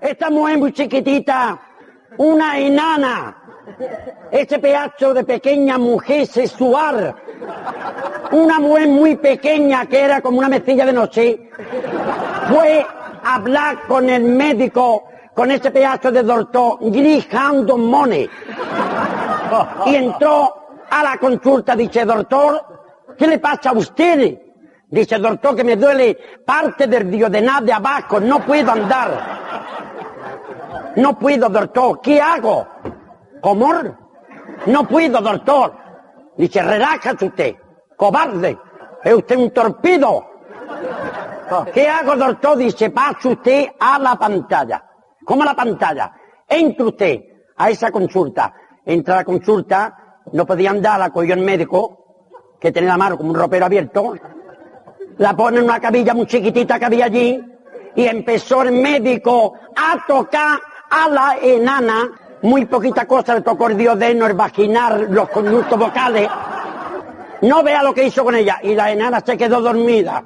Esta mujer muy chiquitita, una enana, ese pedazo de pequeña mujer sexual, una mujer muy pequeña que era como una mezcla de noche, fue a hablar con el médico, con ese pedazo de doctor, Grihando Money, y entró a la consulta, dice, doctor, ¿qué le pasa a usted? Dice, doctor, que me duele parte del duodenal de abajo, no puedo andar. No puedo, doctor, ¿qué hago? ¿Cómo? No puedo, doctor. Dice, relájate usted, cobarde, es usted un torpedo. ¿Qué hago, doctor? Dice, pase usted a la pantalla. ¿Cómo a la pantalla? Entre usted a esa consulta. Entra a la consulta, no podía andar, la cogió el médico, que tenía la mano como un ropero abierto, la pone en una cabilla muy chiquitita que había allí, y empezó el médico a tocar a la enana, muy poquita cosa, le tocó el duodeno, el vaginal, los conductos vocales. No vea lo que hizo con ella, y la enana se quedó dormida.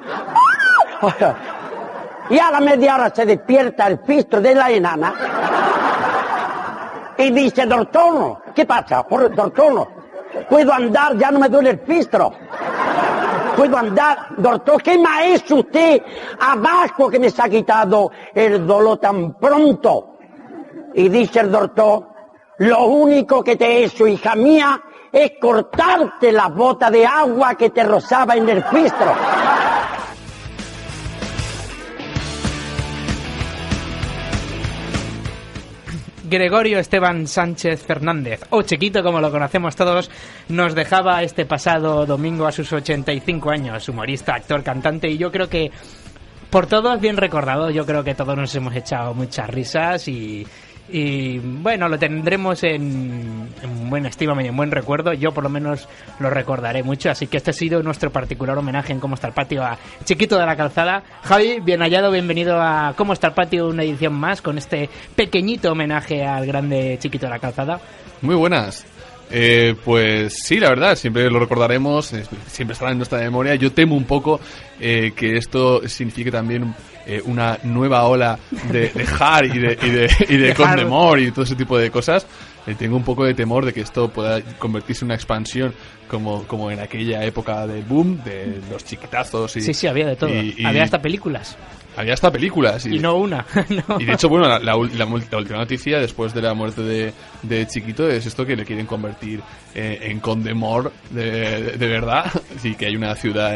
Y a la media hora se despierta el fistro de la enana y dice, doctor, ¿qué pasa? Doctor, puedo andar, ya no me duele el fistro. Puedo andar, doctor, ¿qué maestro usted abajo que me se ha quitado el dolor tan pronto? Y dice el doctor, lo único que te he hecho, hija mía, es cortarte la bota de agua que te rozaba en el fistro. Gregorio Esteban Sánchez Fernández, o Chiquito como lo conocemos todos, nos dejaba este pasado domingo a sus 85 años, humorista, actor, cantante, y yo creo que por todos bien recordado, yo creo que todos nos hemos echado muchas risas y bueno, lo tendremos en buena estima y en buen recuerdo. Yo por lo menos lo recordaré mucho, así que este ha sido nuestro particular homenaje en Cómo está el Patio a Chiquito de la Calzada. Javi, bien hallado, bienvenido a Cómo está el Patio, una edición más con este pequeñito homenaje al grande Chiquito de la Calzada. Muy buenas. Pues sí, la verdad, siempre lo recordaremos, siempre estará en nuestra memoria. Yo temo un poco que esto signifique también una nueva ola de hard y de Condemor y todo ese tipo de cosas. Tengo un poco de temor de que esto pueda convertirse en una expansión como en aquella época del boom, de los chiquitazos. Sí, había de todo. Había hasta películas. Había hasta películas. Y no una. No. Y de hecho, bueno, la última noticia después de la muerte de Chiquito es esto, que le quieren convertir en Condemor de verdad. Así que hay una ciudad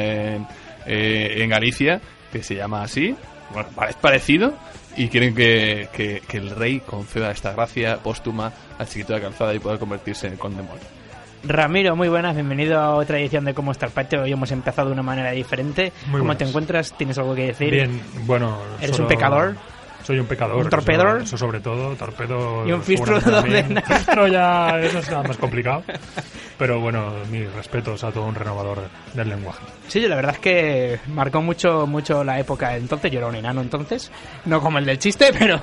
en Galicia que se llama así. Bueno, es parecido. Y quieren que el rey conceda esta gracia póstuma al Chiquito de la Calzada y pueda convertirse en Condemor. Ramiro, muy buenas, bienvenido a otra edición de Cómo está el Patio. Hoy hemos empezado de una manera diferente. Muy ¿Cómo buenas. te encuentras? ¿Tienes algo que decir? Bien, bueno... ¿Eres un pecador? Soy un pecador. ¿Un torpedor? Eso sobre todo, torpedo... ¿Y un fistro de Un fistro ya, eso es más complicado. Pero bueno, mis respetos a todo un renovador del lenguaje. Sí, la verdad es que marcó mucho la época entonces. Yo era un enano entonces, no como el del chiste, pero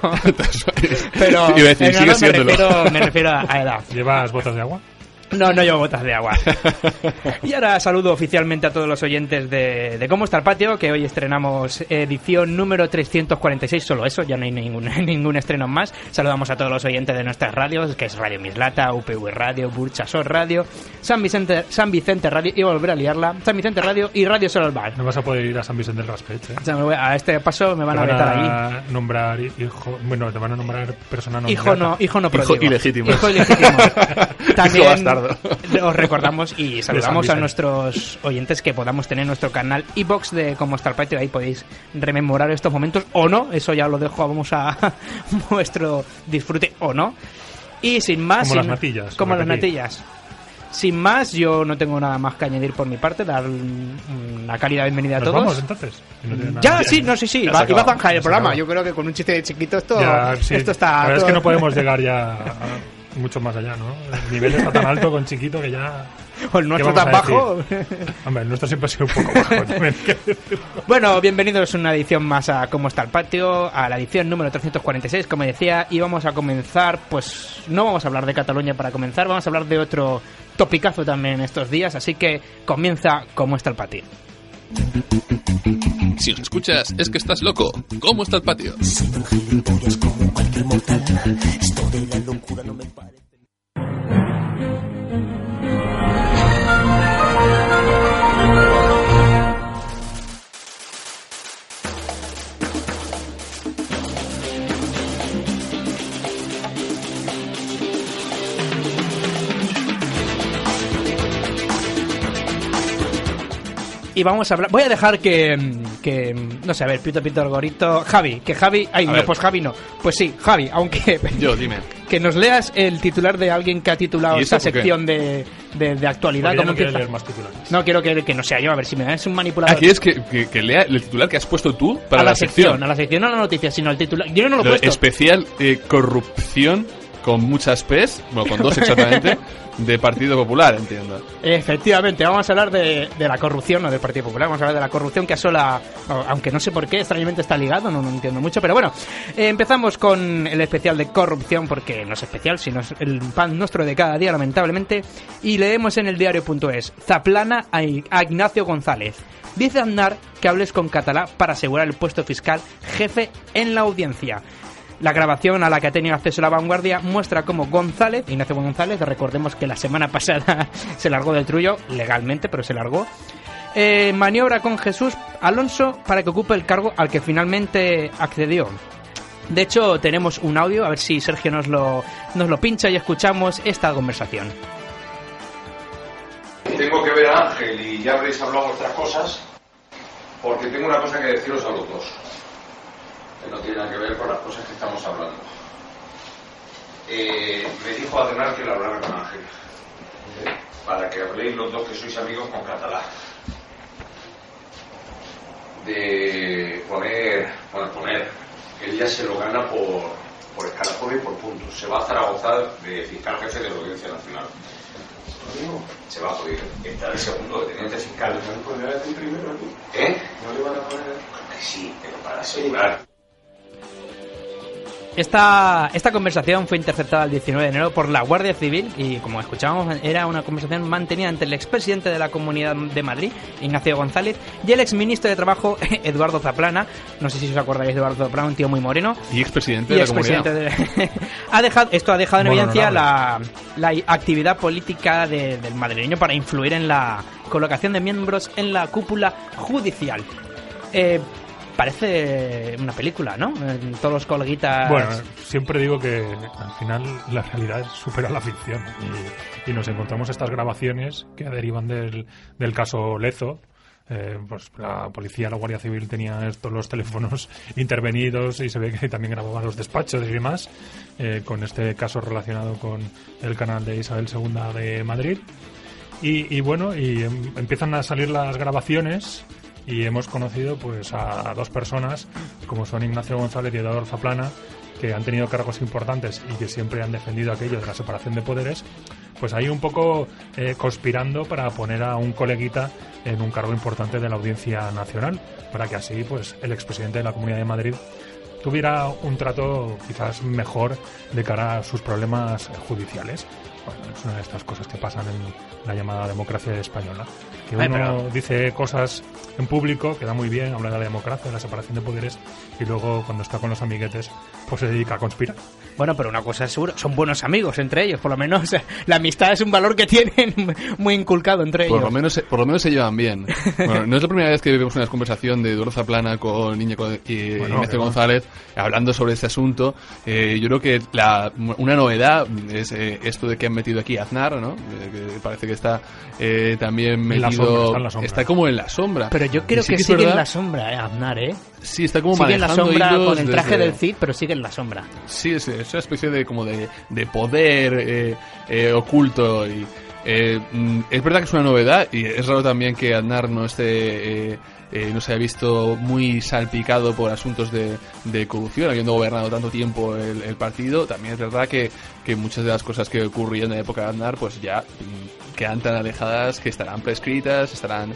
Iba a decir, sigue me refiero a edad. ¿Llevas botas de agua? No llevo botas de agua. Y ahora saludo oficialmente a todos los oyentes de Cómo está el Patio, que hoy estrenamos edición número 346, solo eso, ya no hay ningún estreno más. Saludamos a todos los oyentes de nuestras radios, que es Radio Mislata, UPV Radio, Burchasor Radio, San Vicente Radio, y volver a liarla, San Vicente Radio y Radio Sol al Bar. No vas a poder ir a San Vicente del Raspech, ¿eh? O sea, a este paso me van a vetar allí. Nombrar hijo, bueno, te van a nombrar persona no grata. Hijo no pródigo. Hijo ilegítimo. También Hijo bastardo. os recordamos y saludamos a nuestros oyentes que podamos tener nuestro canal iVoox de Cómo está el Patio. Ahí podéis rememorar estos momentos o no, eso ya lo dejo, vamos a vuestro disfrute o no. Y sin más, como las natillas. Como las natillas. Sin más, yo no tengo nada más que añadir por mi parte, dar una cálida bienvenida a todos. ¿Vamos entonces? Sí. Iba a zanjar el programa. Yo creo que con un chiste de Chiquito esto está... La verdad es que no podemos llegar ya mucho más allá, ¿no? El nivel está tan alto con Chiquito que ya... O el nuestro tan bajo. Hombre, el nuestro siempre ha sido un poco bajo también. Bueno, bienvenidos a una edición más a Cómo está el Patio, a la edición número 346, como decía, y vamos a comenzar, pues no vamos a hablar de Cataluña para comenzar, vamos a hablar de otro topicazo también estos días, así que comienza Cómo está el Patio. Si nos escuchas, es que estás loco. ¿Cómo está el patio? Son tan gilipollas como un cura no me parece. Y vamos a hablar. Voy a dejar que no sé, a ver, Pito Gorito. Javi. Ay, no, pues Javi no. Pues sí, Javi, aunque. Yo, dime. Que nos leas el titular de alguien que ha titulado esta sección de actualidad. Porque ya no quiero empieza? leer más titulares. No quiero que no sea yo, a ver si me es un manipulador. Aquí es que lea el titular que has puesto tú para a la sección. A la sección, no la noticia, sino el titular. Yo no lo he puesto. Especial corrupción con muchas P's, bueno, con 2 exactamente, de Partido Popular, entiendo. Efectivamente, vamos a hablar de la corrupción, no del Partido Popular, vamos a hablar de la corrupción que asola, aunque no sé por qué, extrañamente está ligado, no entiendo mucho, pero bueno, empezamos con el especial de corrupción, porque no es especial, sino es el pan nuestro de cada día, lamentablemente, y leemos en el diario.es: Zaplana a Ignacio González. Dice Aznar que hables con Catalá para asegurar el puesto fiscal jefe en la audiencia. La grabación a la que ha tenido acceso La Vanguardia muestra cómo Ignacio González, recordemos que la semana pasada se largó del trullo, legalmente, pero se largó, maniobra con Jesús Alonso para que ocupe el cargo al que finalmente accedió. De hecho, tenemos un audio, a ver si Sergio nos lo pincha y escuchamos esta conversación. Tengo que ver a Ángel y ya habréis hablado otras cosas, porque tengo una cosa que deciros a los dos. Que no tiene nada que ver con las cosas que estamos hablando. Me dijo Aznar que lo hablara con Ángel, para que habléis los dos que sois amigos con Catalá, de poner, él ya se lo gana por escalafón y por puntos. Se va a Zaragoza de fiscal jefe de la Audiencia Nacional. Se va a poder estar el segundo de teniente fiscal. ¿No le van a poner a ti primero aquí? ¿No le van a poner? Que sí, pero para asegurar. Esta conversación fue interceptada el 19 de enero por la Guardia Civil y, como escuchábamos, era una conversación mantenida entre el expresidente de la Comunidad de Madrid, Ignacio González, y el exministro de Trabajo, Eduardo Zaplana. No sé si os acordáis de Eduardo Zaplana, un tío muy moreno. Y expresidente de la Comunidad. Esto ha dejado en evidencia la actividad política del madrileño para influir en la colocación de miembros en la cúpula judicial. Parece una película, ¿no? Todos los coleguitas... Bueno, siempre digo que al final la realidad supera la ficción y nos encontramos estas grabaciones que derivan del caso Lezo. Pues la policía, la Guardia Civil tenía todos los teléfonos intervenidos y se ve que también grababan los despachos y demás, con este caso relacionado con el canal de Isabel II de Madrid. Y bueno, empiezan a salir las grabaciones. Y hemos conocido pues a 2 personas, como son Ignacio González y Eduardo Zaplana, que han tenido cargos importantes y que siempre han defendido aquello de la separación de poderes, pues ahí un poco conspirando para poner a un coleguita en un cargo importante de la Audiencia Nacional, para que así pues el expresidente de la Comunidad de Madrid tuviera un trato quizás mejor de cara a sus problemas judiciales. Bueno, es una de estas cosas que pasan en la llamada democracia española. Que uno dice cosas en público, que da muy bien, habla de la democracia, de la separación de poderes, y luego cuando está con los amiguetes, pues se dedica a conspirar. Bueno, pero una cosa es seguro, son buenos amigos entre ellos, por lo menos la amistad es un valor que tienen muy inculcado entre ellos. Por lo menos se llevan bien. Bueno, no es la primera vez que vemos una conversación de Eduardo Zaplana con Ignacio González hablando sobre este asunto. Yo creo que una novedad es esto de que han metido aquí a Aznar, ¿no? Que parece que está también metido... Está como en la sombra. Pero yo creo que sigue en la sombra, Aznar, ¿eh? Sí, está como sigue manejando en la sombra con el traje desde... del Cid, pero sigue en la sombra. Sí, es una especie de como de poder oculto y es verdad que es una novedad y es raro también que Aznar no esté no se haya visto muy salpicado por asuntos de corrupción, habiendo gobernado tanto tiempo el partido. También es verdad que muchas de las cosas que ocurrían en la época de Aznar pues ya quedan tan alejadas que estarán prescritas, estarán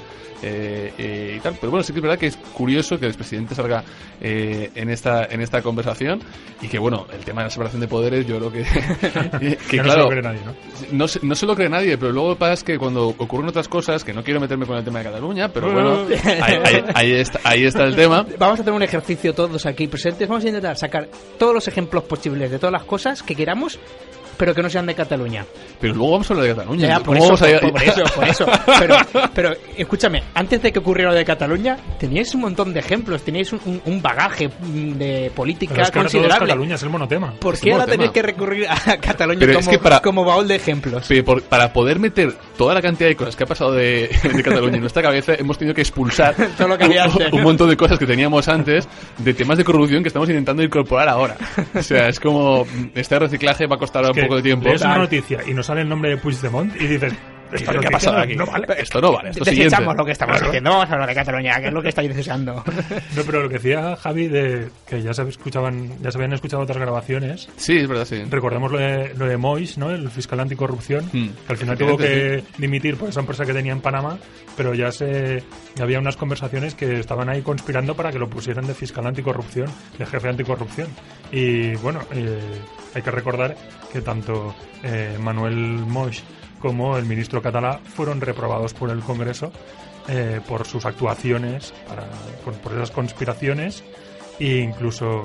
y tal. Pero bueno, sí que es verdad que es curioso que el expresidente salga en esta conversación y que bueno, el tema de la separación de poderes yo creo que no claro, se lo cree nadie, ¿no? No se lo cree nadie, pero luego pasa que cuando ocurren otras cosas, que no quiero meterme con el tema de Cataluña, pero bueno, ahí está el tema. Vamos a hacer un ejercicio todos aquí presentes. Vamos a intentar sacar todos los ejemplos posibles de todas las cosas que queramos, pero que no sean de Cataluña. Pero luego vamos a hablar de Cataluña. Ya, por eso. Pero escúchame, antes de que ocurriera lo de Cataluña, teníais un montón de ejemplos, teníais un bagaje de política pero es que considerable. ahora todo es Cataluña, es el monotema. ¿Por qué ahora tenéis que recurrir a Cataluña como baúl de ejemplos? Para poder meter toda la cantidad de cosas que ha pasado de Cataluña en nuestra cabeza, hemos tenido que expulsar todo lo que había antes. Un montón de cosas que teníamos antes, de temas de corrupción que estamos intentando incorporar ahora. O sea, es como, este reciclaje va a costar un poco de tiempo. Es una noticia y nos sale el nombre de Puigdemont y dices, ¿qué ha pasado aquí? No vale. Esto no vale. Esto Desechamos siguiente. lo que estamos haciendo. Vamos a hablar de Cataluña, que es lo que estáis deseando. No, pero lo que decía Javi de que ya se habían escuchado otras grabaciones. Sí, es verdad, sí. Recordemos lo de Moix, ¿no? El fiscal anticorrupción, que al final tuvo que dimitir por esa empresa que tenía en Panamá, pero ya había unas conversaciones que estaban ahí conspirando para que lo pusieran de fiscal anticorrupción, de jefe anticorrupción. Y bueno, hay que recordar que tanto Manuel Moix como el ministro catalá fueron reprobados por el Congreso por sus actuaciones, por esas conspiraciones, e incluso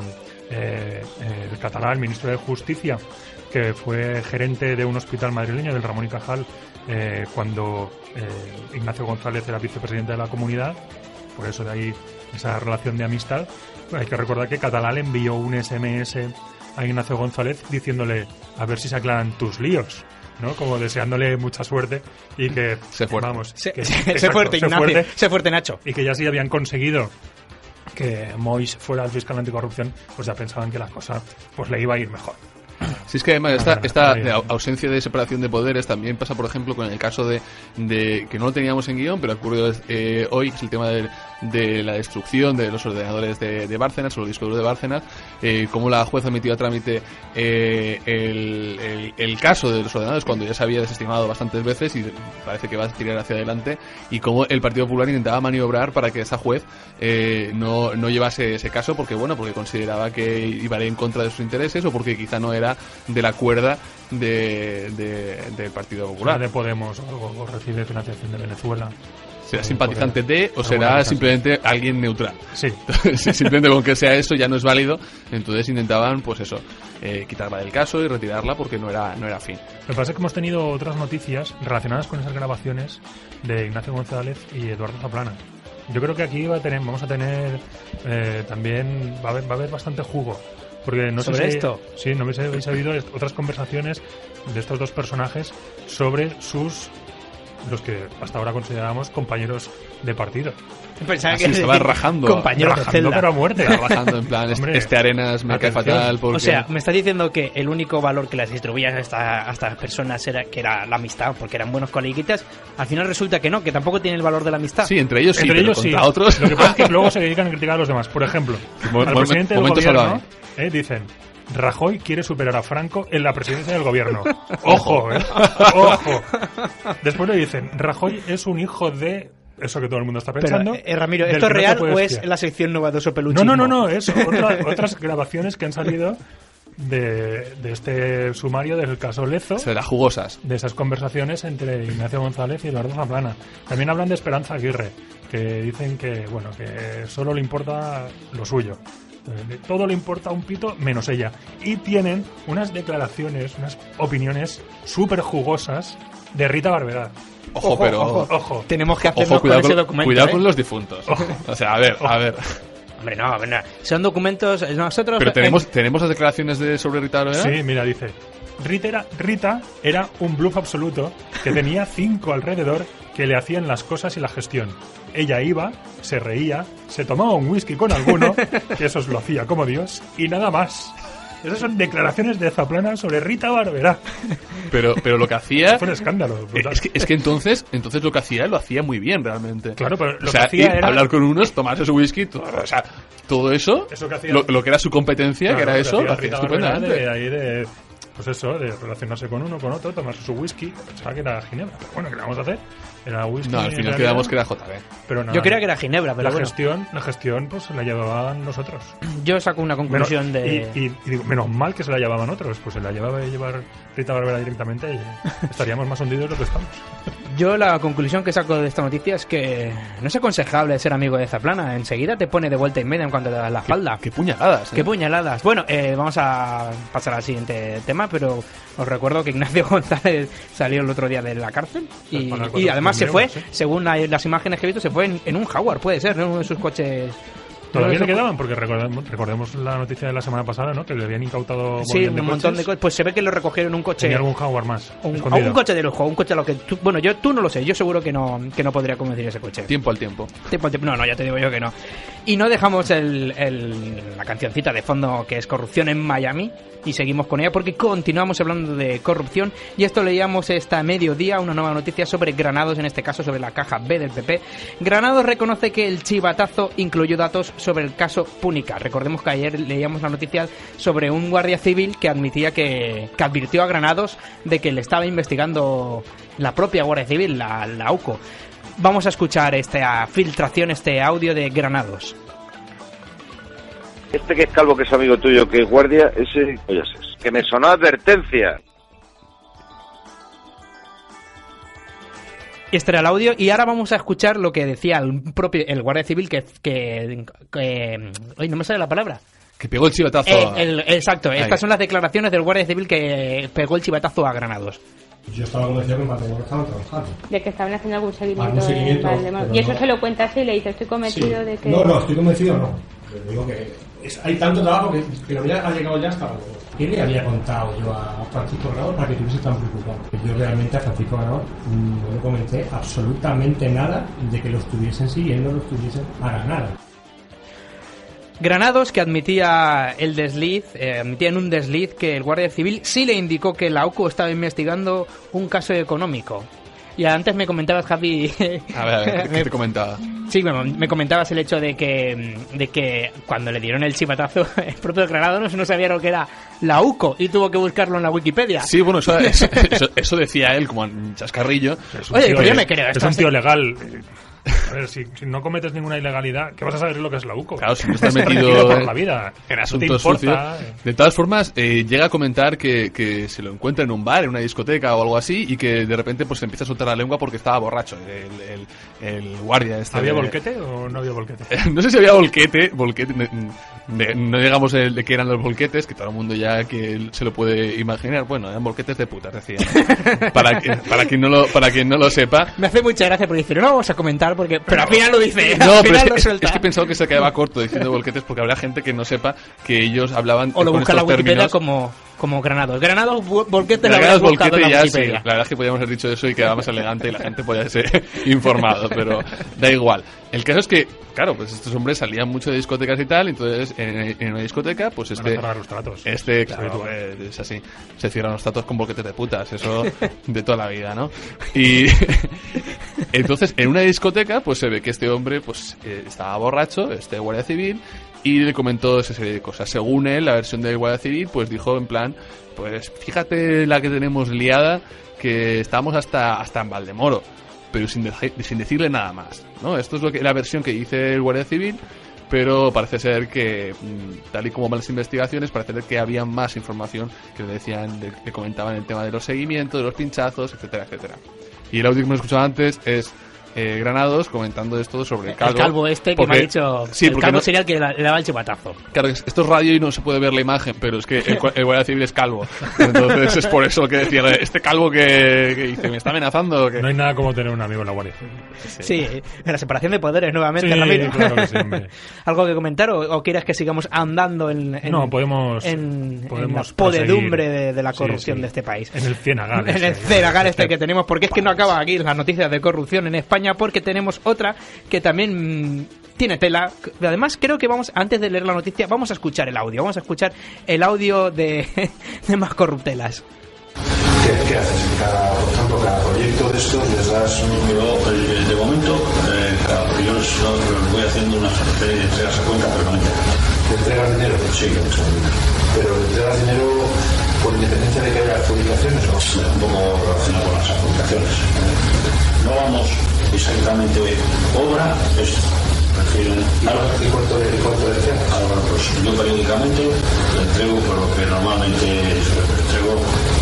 el catalá, el ministro de Justicia, que fue gerente de un hospital madrileño, del Ramón y Cajal, cuando Ignacio González era vicepresidente de la Comunidad, por eso de ahí esa relación de amistad. Hay que recordar que Catalá le envió un SMS a Ignacio González diciéndole a ver si se aclaran tus líos, ¿no? Como deseándole mucha suerte y que se fuerte. Vamos, se fuerte Nacho. Y que ya si habían conseguido que Moix fuera el fiscal anticorrupción, pues ya pensaban que la cosa pues le iba a ir mejor. Sí, es que además esta ausencia de separación de poderes también pasa, por ejemplo, con el caso de que no lo teníamos en guión, pero ha ocurrido hoy, que es el tema de la destrucción de los ordenadores de Bárcenas, o los discos duros de Bárcenas, cómo la jueza ha metido a trámite el caso de los ordenadores cuando ya se había desestimado bastantes veces y parece que va a tirar hacia adelante, y cómo el Partido Popular intentaba maniobrar para que esa juez no llevase ese caso porque consideraba que iba a ir en contra de sus intereses, o porque quizá no era de la cuerda del Partido Popular. De Podemos o recibe financiación de Venezuela. ¿Será simpatizante de o será simplemente alguien neutral? Sí. Simplemente con que sea eso ya no es válido. Entonces intentaban, pues eso, quitarla del caso y retirarla porque no era fin. Lo que pasa es que hemos tenido otras noticias relacionadas con esas grabaciones de Ignacio González y Eduardo Zaplana. Yo creo que aquí vamos a tener también va a haber bastante jugo. Porque no ¿Sobre sé si, esto? Sí, no habéis habido otras conversaciones de estos dos personajes sobre los que hasta ahora consideramos compañeros de partido. Pensaba que se va rajando. Compañeros de celda. Pero a muerte. Rajando en plan, Hombre, este Arenas me cae fatal porque... O sea, me estás diciendo que el único valor que las distribuías a estas personas era la amistad, porque eran buenos coleguitas. Al final resulta que no, que tampoco tiene el valor de la amistad. Sí, entre ellos sí, entre pero ellos contra sí. otros... Lo que pasa es que luego se dedican a criticar a los demás. Por ejemplo, al presidente del gobierno dicen: Rajoy quiere superar a Franco en la presidencia del gobierno. Ojo, ojo. Después le dicen: Rajoy es un hijo de... Eso que todo el mundo está pensando. Pero, Ramiro, ¿esto es real o es la sección novedoso peluchismo? No, es otras grabaciones que han salido de este sumario del caso Lezo. Será jugosas. De esas conversaciones entre Ignacio González y Eduardo Zaplana. También hablan de Esperanza Aguirre, que dicen que solo le importa lo suyo. Todo le importa un pito menos ella. Y tienen unas declaraciones, unas opiniones súper jugosas de Rita Barberá. Ojo. Tenemos que hacernos con ese documento. Cuidado con los difuntos. O sea, a ver. Hombre, no. Son documentos... Nosotros... Pero tenemos las declaraciones sobre Rita Barberá. Sí, mira, dice: Rita era un bluff absoluto que tenía 5 alrededor que le hacían las cosas y la gestión. Ella iba, se reía, se tomaba un whisky con alguno, que eso lo hacía como Dios, y nada más. Esas son declaraciones de Zaplana sobre Rita Barberá. Pero lo que hacía... Fue un escándalo. Es que entonces lo hacía muy bien realmente. Claro, pero lo que hacía era... hablar con unos, tomarse su whisky, todo eso que hacía, lo que era su competencia, claro, que era eso, lo hacía estupendamente. pues eso, de relacionarse con uno, con otro, tomarse su whisky. Pensaba que era ginebra, pero bueno, ¿qué le vamos a hacer? Era whisky. No, al final quedamos que era JB. Pero nada, Yo creía que era ginebra, pero la bueno. gestión pues la llevaban nosotros. Yo saco una conclusión y digo, menos mal que se la llevaban otros, pues se la llevaba a llevar Rita Barbera directamente y estaríamos más hundidos de lo que estamos. Yo la conclusión que saco de esta noticia es que no es aconsejable ser amigo de Zaplana. Enseguida te pone de vuelta y media en cuanto te das la espalda. Qué puñaladas, Qué puñaladas. Bueno, vamos a pasar al siguiente tema, pero os recuerdo que Ignacio González salió el otro día de la cárcel y además se fue, según las imágenes que he visto, se fue en un Jaguar, puede ser, ¿no? Uno de sus coches. Todavía se quedaban, porque recordemos la noticia de la semana pasada, ¿no? Que le habían incautado un montón de coches. Pues se ve que lo recogieron en un coche. Tenía algún Jaguar más. Un coche de lujo, un coche a lo que tú no lo sé, yo seguro que no podría conducir ese coche. Tiempo al tiempo. No, ya te digo yo que no. Y no dejamos la cancioncita de fondo que es Corrupción en Miami y seguimos con ella porque continuamos hablando de corrupción y esto leíamos esta mediodía una nueva noticia sobre Granados, en este caso sobre la caja B del PP. Granados reconoce que el chivatazo incluyó datos sobre el caso Púnica. Recordemos que ayer leíamos la noticia sobre un guardia civil que admitía que advirtió a Granados de que le estaba investigando la propia Guardia Civil, la UCO. Vamos a escuchar esta filtración, este audio de Granados. Este que es calvo, que es amigo tuyo, que es guardia, ese, oye, que me sonó advertencia. Este era el audio y ahora vamos a escuchar lo que decía el guardia civil que hoy no me sale la palabra. Que pegó el chivatazo. Exacto, estas son las declaraciones del guardia civil que pegó el chivatazo a Granados. Yo estaba convencido que en Valdemoro estaban trabajando. De que estaban haciendo algún seguimiento en Valdemoro. Y eso se lo cuenta así y le dice, estoy convencido de que... No, estoy convencido no. Pero digo que hay tanto trabajo que lo ha llegado ya hasta Valdemoro. ¿Qué le había contado yo a Francisco Granados para que estuviese tan preocupado? Yo realmente a Francisco Granados no le comenté absolutamente nada de que lo estuviesen siguiendo, lo estuviesen para nada. Granados, que admitía en un desliz que el guardia civil sí le indicó que la UCO estaba investigando un caso económico. Y antes me comentabas, Javi... A ver, ¿qué te comentaba? Sí, me comentabas el hecho de que cuando le dieron el chivatazo, el propio Granados no sabía lo que era la UCO y tuvo que buscarlo en la Wikipedia. Sí, bueno, eso decía él como en chascarrillo. Oye, pero yo me creo. Es un tío legal. A ver, si no cometes ninguna ilegalidad, ¿qué vas a saber lo que es la UCO? Claro, si no estás metido por la vida, en asuntos sucios. De todas formas, llega a comentar que se lo encuentra en un bar, en una discoteca o algo así, y que de repente pues se empieza a soltar la lengua porque estaba borracho. El guardia este. ¿Había volquete o no había volquete? No sé si había volquete no digamos de qué eran los volquetes, que todo el mundo ya que se lo puede imaginar. Bueno, eran volquetes de putas, decía. para quien no lo sepa. Me hace mucha gracia porque dice, no vamos a comentar pero al final lo dice. No, pero es que he pensado que se quedaba corto diciendo volquetes porque habrá gente que no sepa que ellos hablaban o lo con busca estos la Wikipedia términos. Como Granados. Granados, volquete lo Granados, habrás buscado en la ya Wikipedia. Sí, la verdad es que podíamos haber dicho eso y quedaba más elegante y la gente podía ser informado, pero da igual. El caso es que, claro, pues estos hombres salían mucho de discotecas y tal, entonces en una discoteca, pues cerrar los tratos. Claro, es así. Se cierran los tratos con volquetes de putas, eso de toda la vida, ¿no? Y entonces, en una discoteca, pues se ve que este hombre, pues estaba borracho, este guardia civil, y le comentó esa serie de cosas. Según él, la versión del guardia civil, pues dijo en plan, pues fíjate la que tenemos liada, que estamos hasta en Valdemoro, pero sin decirle nada más, ¿no? Esto es la versión que dice el guardia civil, pero parece ser que, tal y como van las investigaciones, parece ser que había más información que le comentaban el tema de los seguimientos, de los pinchazos, etcétera, etcétera. Y el audio que hemos escuchado antes es Granados comentando esto sobre el calvo. El calvo que me ha dicho. Sí, el calvo sería el que le daba el chivatazo. Claro, esto es radio y no se puede ver la imagen, pero es que el guardia civil es calvo. Entonces es por eso que decía, este calvo que dice, ¿me está amenazando? Que... No hay nada como tener un amigo en la Guardia Civil. Sí, la separación de poderes nuevamente. Sí, Ramiro. claro que sí, hombre. ¿Algo que comentar o quieres que sigamos andando en la podedumbre de la corrupción de este país? En el Cienagal. En el Cienagal que tenemos, porque es que no acaba aquí las noticias de corrupción en España, porque tenemos otra que también tiene tela. Además, creo que antes de leer la noticia, vamos a escuchar el audio. Vamos a escuchar el audio de Más Corruptelas. ¿Qué haces? Cada proyecto de estos les das un... de momento, yo voy haciendo una serie de entregas a cuenta permanente. ¿Te entregas dinero? Sí, pero ¿te entregas dinero por independencia de adjudicaciones. No vamos exactamente obra, prefieren ¿Y cuánto decía? Ahora, pues yo periódicamente le entrego por lo que normalmente entrego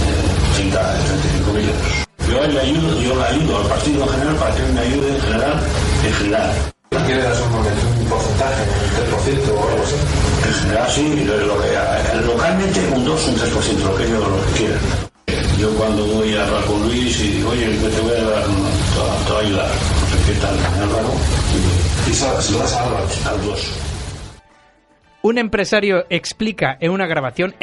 35.000 euros. Yo le ayudo al partido en general para que él me ayude en general. ¿Quiere dar un porcentaje, un 3% o algo así? En general sí, localmente un 2, un 3%, lo que quieran. Yo cuando voy a hablar con Luis y digo, oye, te voy a dar, te voy a ayudar, no sé qué tal, me hablaron y se lo das al 2. Un empresario explica en una grabación,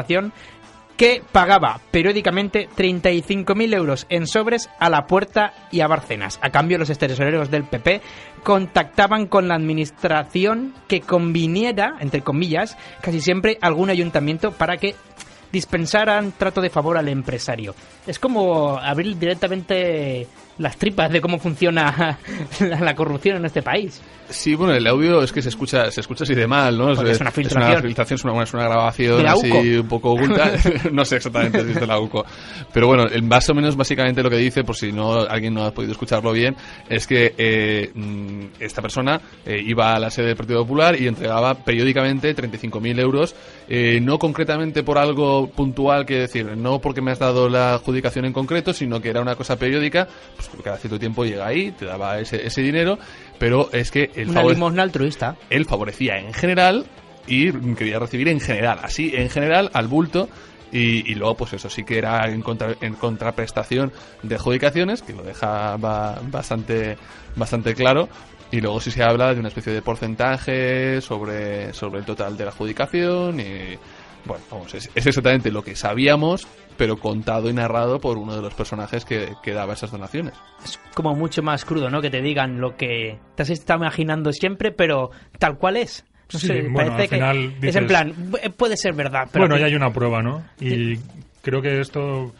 que pagaba periódicamente 35.000 euros en sobres a La Puerta y a Bárcenas. A cambio, los tesoreros del PP contactaban con la administración que conviniera, entre comillas, casi siempre algún ayuntamiento para que dispensaran trato de favor al empresario. Es como abrir directamente las tripas de cómo funciona la corrupción en este país. Sí, bueno, el audio es que se escucha así de mal, ¿no? Es una filtración. Es una grabación así un poco oculta. No sé exactamente si es de la UCO. Pero bueno, más o menos básicamente lo que dice, por si no alguien no ha podido escucharlo bien, es que esta persona iba a la sede del Partido Popular y entregaba periódicamente 35.000 euros, no concretamente por algo puntual, que decir, no porque me has dado la adjudicación en concreto, sino que era una cosa periódica, pues cada cierto tiempo llega ahí, te daba ese dinero, pero es que una limosna altruista. Él favorecía en general y quería recibir en general, así en general al bulto, y luego pues eso sí que era en contraprestación de adjudicaciones, que lo deja bastante claro. Y luego sí se habla de una especie de porcentaje sobre el total de la adjudicación y bueno, vamos, es exactamente lo que sabíamos, pero contado y narrado por uno de los personajes que daba esas donaciones. Es como mucho más crudo, ¿no? Que te digan lo que te has estado imaginando siempre, pero tal cual es. No sé, sí, bueno, parece al final que dices, es en plan, puede ser verdad. Pero bueno, ya hay una prueba, ¿no? Y creo que esto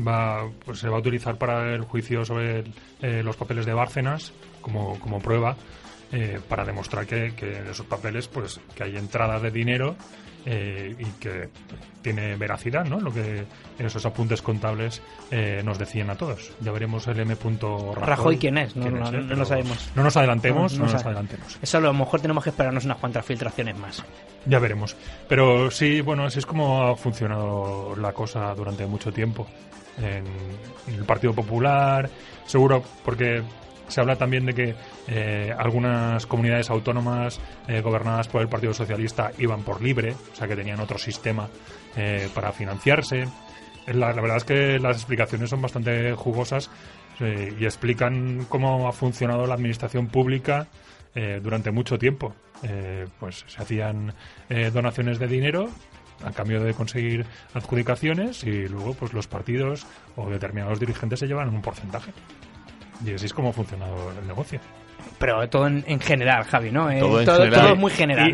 se va a utilizar para el juicio sobre los papeles de Bárcenas como prueba, para demostrar que en esos papeles pues que hay entradas de dinero y que tiene veracidad, ¿no? Lo que en esos apuntes contables nos decían a todos. Ya veremos el M. Rajoy quién es, no lo sabemos. No nos adelantemos, Eso a lo mejor tenemos que esperarnos unas cuantas filtraciones más. Ya veremos. Pero sí, bueno, así es como ha funcionado la cosa durante mucho tiempo. En el Partido Popular, seguro, porque se habla también de que algunas comunidades autónomas gobernadas por el Partido Socialista iban por libre, o sea que tenían otro sistema para financiarse. La verdad es que las explicaciones son bastante jugosas y explican cómo ha funcionado la administración pública durante mucho tiempo. Pues se hacían donaciones de dinero a cambio de conseguir adjudicaciones y luego pues los partidos o determinados dirigentes se llevan un porcentaje. Y así es como ha funcionado el negocio. Pero todo en general, Javi, ¿no? Todo es muy general.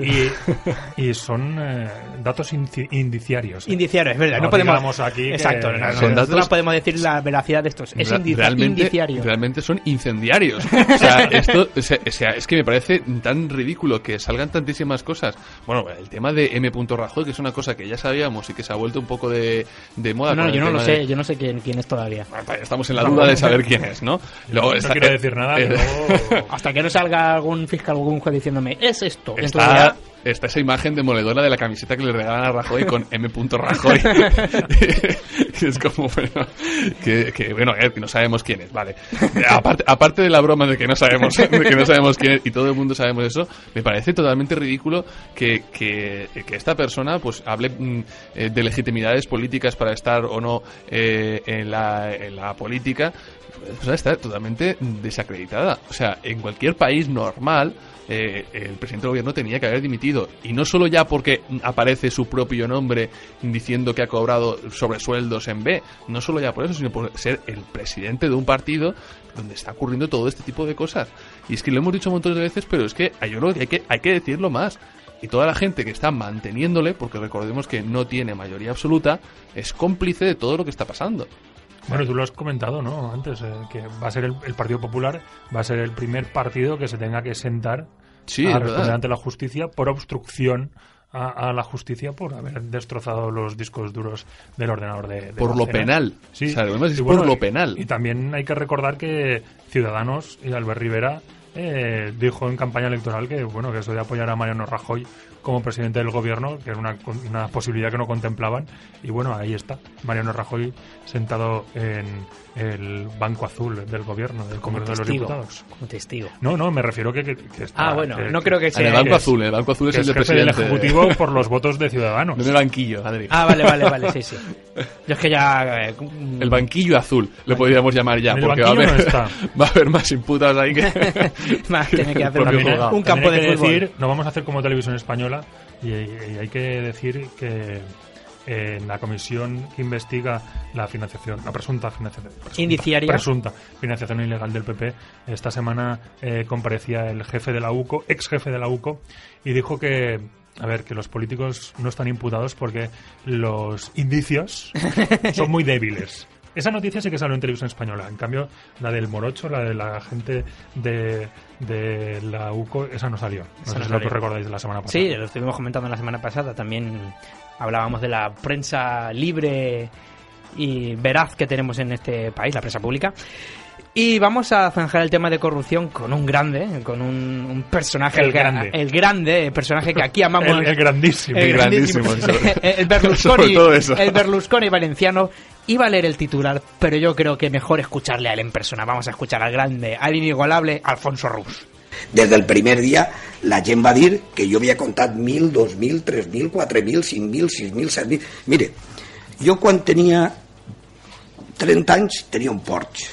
Y son datos indiciarios. Indiciarios, es verdad. No podemos aquí. Exacto. No podemos decir la veracidad de estos. Es indiciario. Realmente son incendiarios. O sea, es que me parece tan ridículo que salgan tantísimas cosas. Bueno, el tema de M. Rajoy, que es una cosa que ya sabíamos y que se ha vuelto un poco de moda. No, yo no lo sé. Yo no sé quién es todavía. Estamos en la duda de saber quién es, ¿no? Luego no quiero decir nada. Hasta que no salga algún fiscal o algún juez diciéndome es esto. Está esa imagen demoledora de la camiseta que le regalan a Rajoy con M. Rajoy. Es como, bueno, que no sabemos quién es, vale. Aparte de la broma de que no sabemos quién es y todo el mundo sabemos eso, me parece totalmente ridículo que esta persona pues hable de legitimidades políticas para estar o no en la política. Pues está totalmente desacreditada. O sea, en cualquier país normal el presidente del gobierno tenía que haber dimitido, y no solo ya porque aparece su propio nombre diciendo que ha cobrado sobresueldos en B, no solo ya por eso, sino por ser el presidente de un partido donde está ocurriendo todo este tipo de cosas. Y es que lo hemos dicho un montón de veces, pero es que yo creo que hay que decirlo más. Y toda la gente que está manteniéndole, porque recordemos que no tiene mayoría absoluta, es cómplice de todo lo que está pasando. Bueno, tú lo has comentado, ¿no? Antes, que va a ser el Partido Popular, va a ser el primer partido que se tenga que sentar a responder ante la justicia por obstrucción a la justicia por haber destrozado los discos duros del ordenador de por lo penal. Sí. O sea, además es por lo penal. Y también hay que recordar que Ciudadanos y Albert Rivera dijo en campaña electoral que que eso de apoyar a Mariano Rajoy como presidente del gobierno, que era una posibilidad que no contemplaban, y ahí está Mariano Rajoy sentado en el banco azul del gobierno, del Congreso de los Diputados. Como testigo. No, me refiero que está... no creo que sea... El banco azul es el de presidente. El Ejecutivo por los votos de Ciudadanos. No en el banquillo, Adri. Vale, sí. Yo es que ya... El banquillo azul, le podríamos llamar ya, en el porque va a haber más imputados ahí que... Tiene que hacer un campo de de fútbol. Decir, no vamos a hacer como Televisión Española, y hay que decir que en la comisión que investiga la presunta financiación ilegal del PP, esta semana comparecía el jefe de la UCO, ex jefe de la UCO, y dijo que los políticos no están imputados porque los indicios son muy débiles. Esa noticia sí que salió en Televisión Española. En cambio, la del Morocho, la de la gente de la UCO, esa no salió. No sé si lo que recordáis de la semana pasada. Sí, lo estuvimos comentando la semana pasada. También hablábamos de la prensa libre y veraz que tenemos en este país, la prensa pública. Y vamos a zanjar el tema de corrupción con un grande, con un personaje... El grande, personaje que aquí amamos... el grandísimo. El Berlusconi valenciano. Iba a leer el titular, pero yo creo que mejor escucharle a él en persona. Vamos a escuchar al grande, al inigualable Alfonso Rus. Des del primer dia la gent va dir que jo havia comptat 1.000, 2.000, 3.000, 4.000, 5.000, 6.000, 7.000... Mire, jo quan tenia 30 anys tenia un Porsche.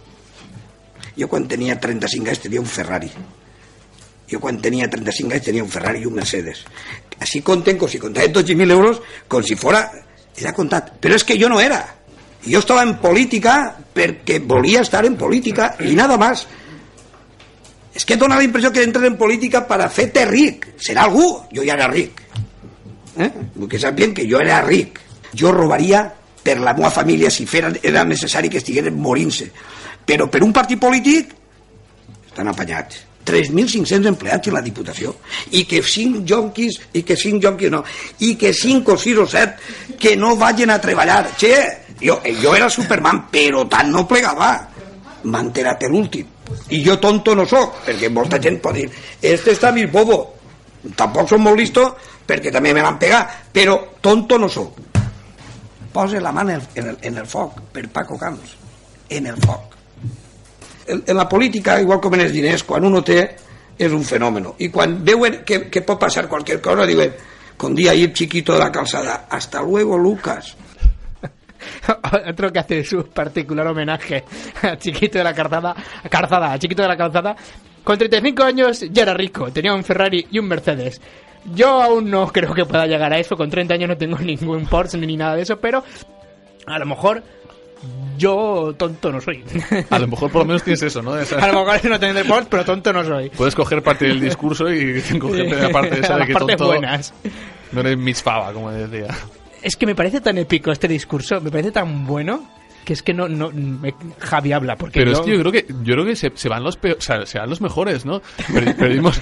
Jo quan tenia 35 anys tenia un Ferrari. Jo quan tenia 35 anys tenia un Ferrari i un Mercedes. Així compten com si comptàvem 12.000 euros, com si fora... Era comptat. Però és que jo no era. Jo estava en política perquè volia estar en política i nada más. És que dona la impressió que entres en política per a fer-te ric. Serà algú? Jo ja era ric. Vull que sàpiguen que jo era ric. Jo robaria per la meva família si era necessari que estigueren morint-se. Però per un partit polític estan apanyats. 3.500 empleats a la Diputació i que 5 jonquis i que 5 jonquis no i que 5 o 6 o 7 que no vagin a treballar. Jo era Superman, però tant no plegava. M'ha enterat l'últim. I jo tonto no soc, perquè molta gent pot dir este està més bobo. Tampoc soc molt listo perquè també me l'han pegat, però tonto no soc. Posa la mà en el foc per Paco Camps, en el foc. En la política, igual com en els diners, quan uno té és un fenómeno, i quan veuen que pot passar qualsevol cosa diuen, con día ir chiquito de la calzada, hasta luego Lucas. Otro que hace su particular homenaje a Chiquito de la Calzada, a Chiquito de la Calzada. Con 35 años ya era rico, tenía un Ferrari y un Mercedes. Yo aún no creo que pueda llegar a eso, con 30 años no tengo ningún Porsche ni nada de eso, pero a lo mejor yo tonto no soy. A lo mejor por lo menos tienes eso, ¿no? A lo mejor no tengo el Porsche, pero tonto no soy. Puedes coger parte del discurso y cogerte la parte esa de que tonto buenas. No eres misfaba, como decía. Es que me parece tan épico este discurso, me parece tan bueno, que es que no Javi habla porque pero es que yo creo que se van los peores, o sea, se van los mejores, ¿no? Perdimos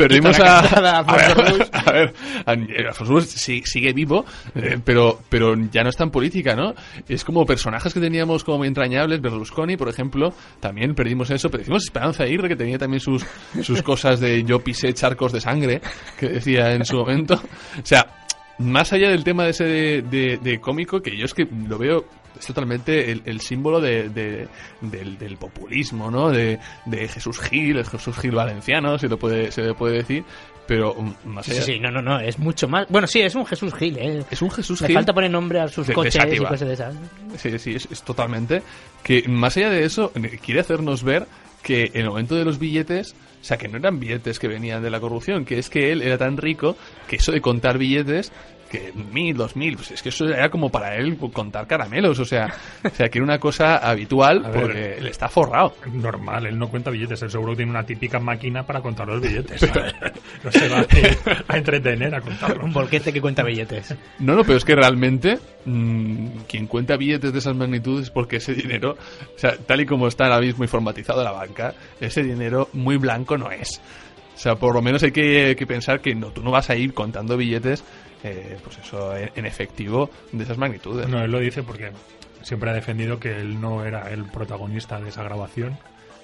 a ver, Alfonso sigue vivo, pero ya no está en política, ¿no? Es como personajes que teníamos como entrañables. Berlusconi, por ejemplo, también perdimos eso. Perdimos Esperanza Aguirre, que tenía también sus cosas de yo pisé charcos de sangre, que decía en su momento. O sea, más allá del tema de ese de cómico, que yo es que lo veo, es totalmente el símbolo del populismo, ¿no? De Jesús Gil, el Jesús Gil valenciano, se le puede decir, pero más allá... Sí, no, es mucho más... Bueno, sí, es un Jesús Gil, ¿eh? Es un Jesús Gil. Le falta poner nombre a sus coches y cosas de esas. Sí, es totalmente... Que más allá de eso, quiere hacernos ver que en el momento de los billetes... O sea, que no eran billetes que venían de la corrupción, que es que él era tan rico que eso de contar billetes, que 1.000, 2.000, pues es que eso era como para él contar caramelos, o sea que era una cosa habitual porque él está forrado. Normal, él no cuenta billetes, él seguro tiene una típica máquina para contar los billetes. No se va a entretener a contarlos. Un bolquete que cuenta billetes. No, pero es que realmente quien cuenta billetes de esas magnitudes es porque ese dinero, o sea, tal y como está ahora mismo informatizado la banca, ese dinero muy blanco no es. O sea, por lo menos hay que pensar que tú no vas a ir contando billetes, pues eso, en efectivo de esas magnitudes. No, él lo dice porque siempre ha defendido que él no era el protagonista de esa grabación,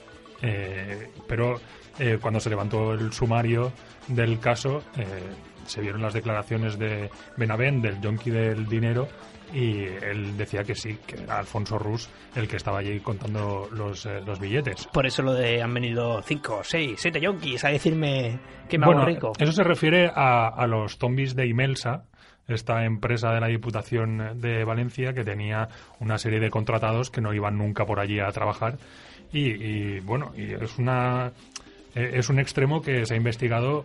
pero cuando se levantó el sumario del caso, se vieron las declaraciones de Benavent, del yonki del dinero, y él decía que sí, que era Alfonso Rus el que estaba allí contando los billetes. Por eso han venido 5, 6, 7 yonkis a decirme que me hago rico. Eso se refiere a los zombies de Imelsa, esta empresa de la Diputación de Valencia que tenía una serie de contratados que no iban nunca por allí a trabajar, y es un extremo que se ha investigado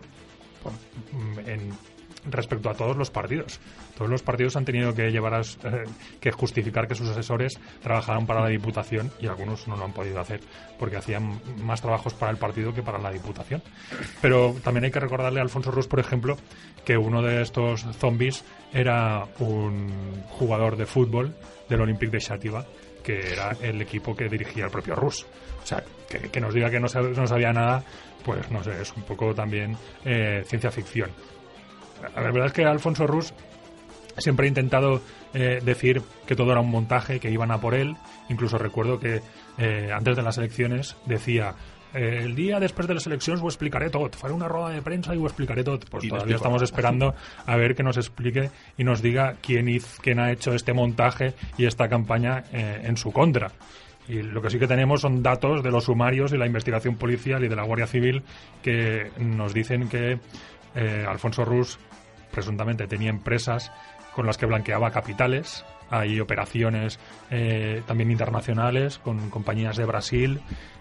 respecto a todos los partidos. Todos los partidos han tenido que que justificar que sus asesores trabajaran para la Diputación, y algunos no lo han podido hacer porque hacían más trabajos para el partido que para la Diputación. Pero también hay que recordarle a Alfonso Rus, por ejemplo, que uno de estos zombies era un jugador de fútbol del Olympique de Xàtiva, que era el equipo que dirigía el propio Rus. O sea, que nos diga que no sabía nada, pues no sé, es un poco también ciencia ficción. La verdad es que Alfonso Rus siempre ha intentado decir que todo era un montaje, que iban a por él. Incluso recuerdo que antes de las elecciones decía: el día después de las elecciones ho explicaré todo, faré una rueda de prensa y ho explicaré todo. Pues todavía estamos esperando a ver que nos explique y nos diga quién ha hecho este montaje y esta campaña en su contra. Y lo que sí que tenemos son datos de los sumarios y la investigación policial y de la Guardia Civil que nos dicen que Alfonso Rus presuntamente tenía empresas con las que blanqueaba capitales. Hay operaciones también internacionales con compañías de Brasil,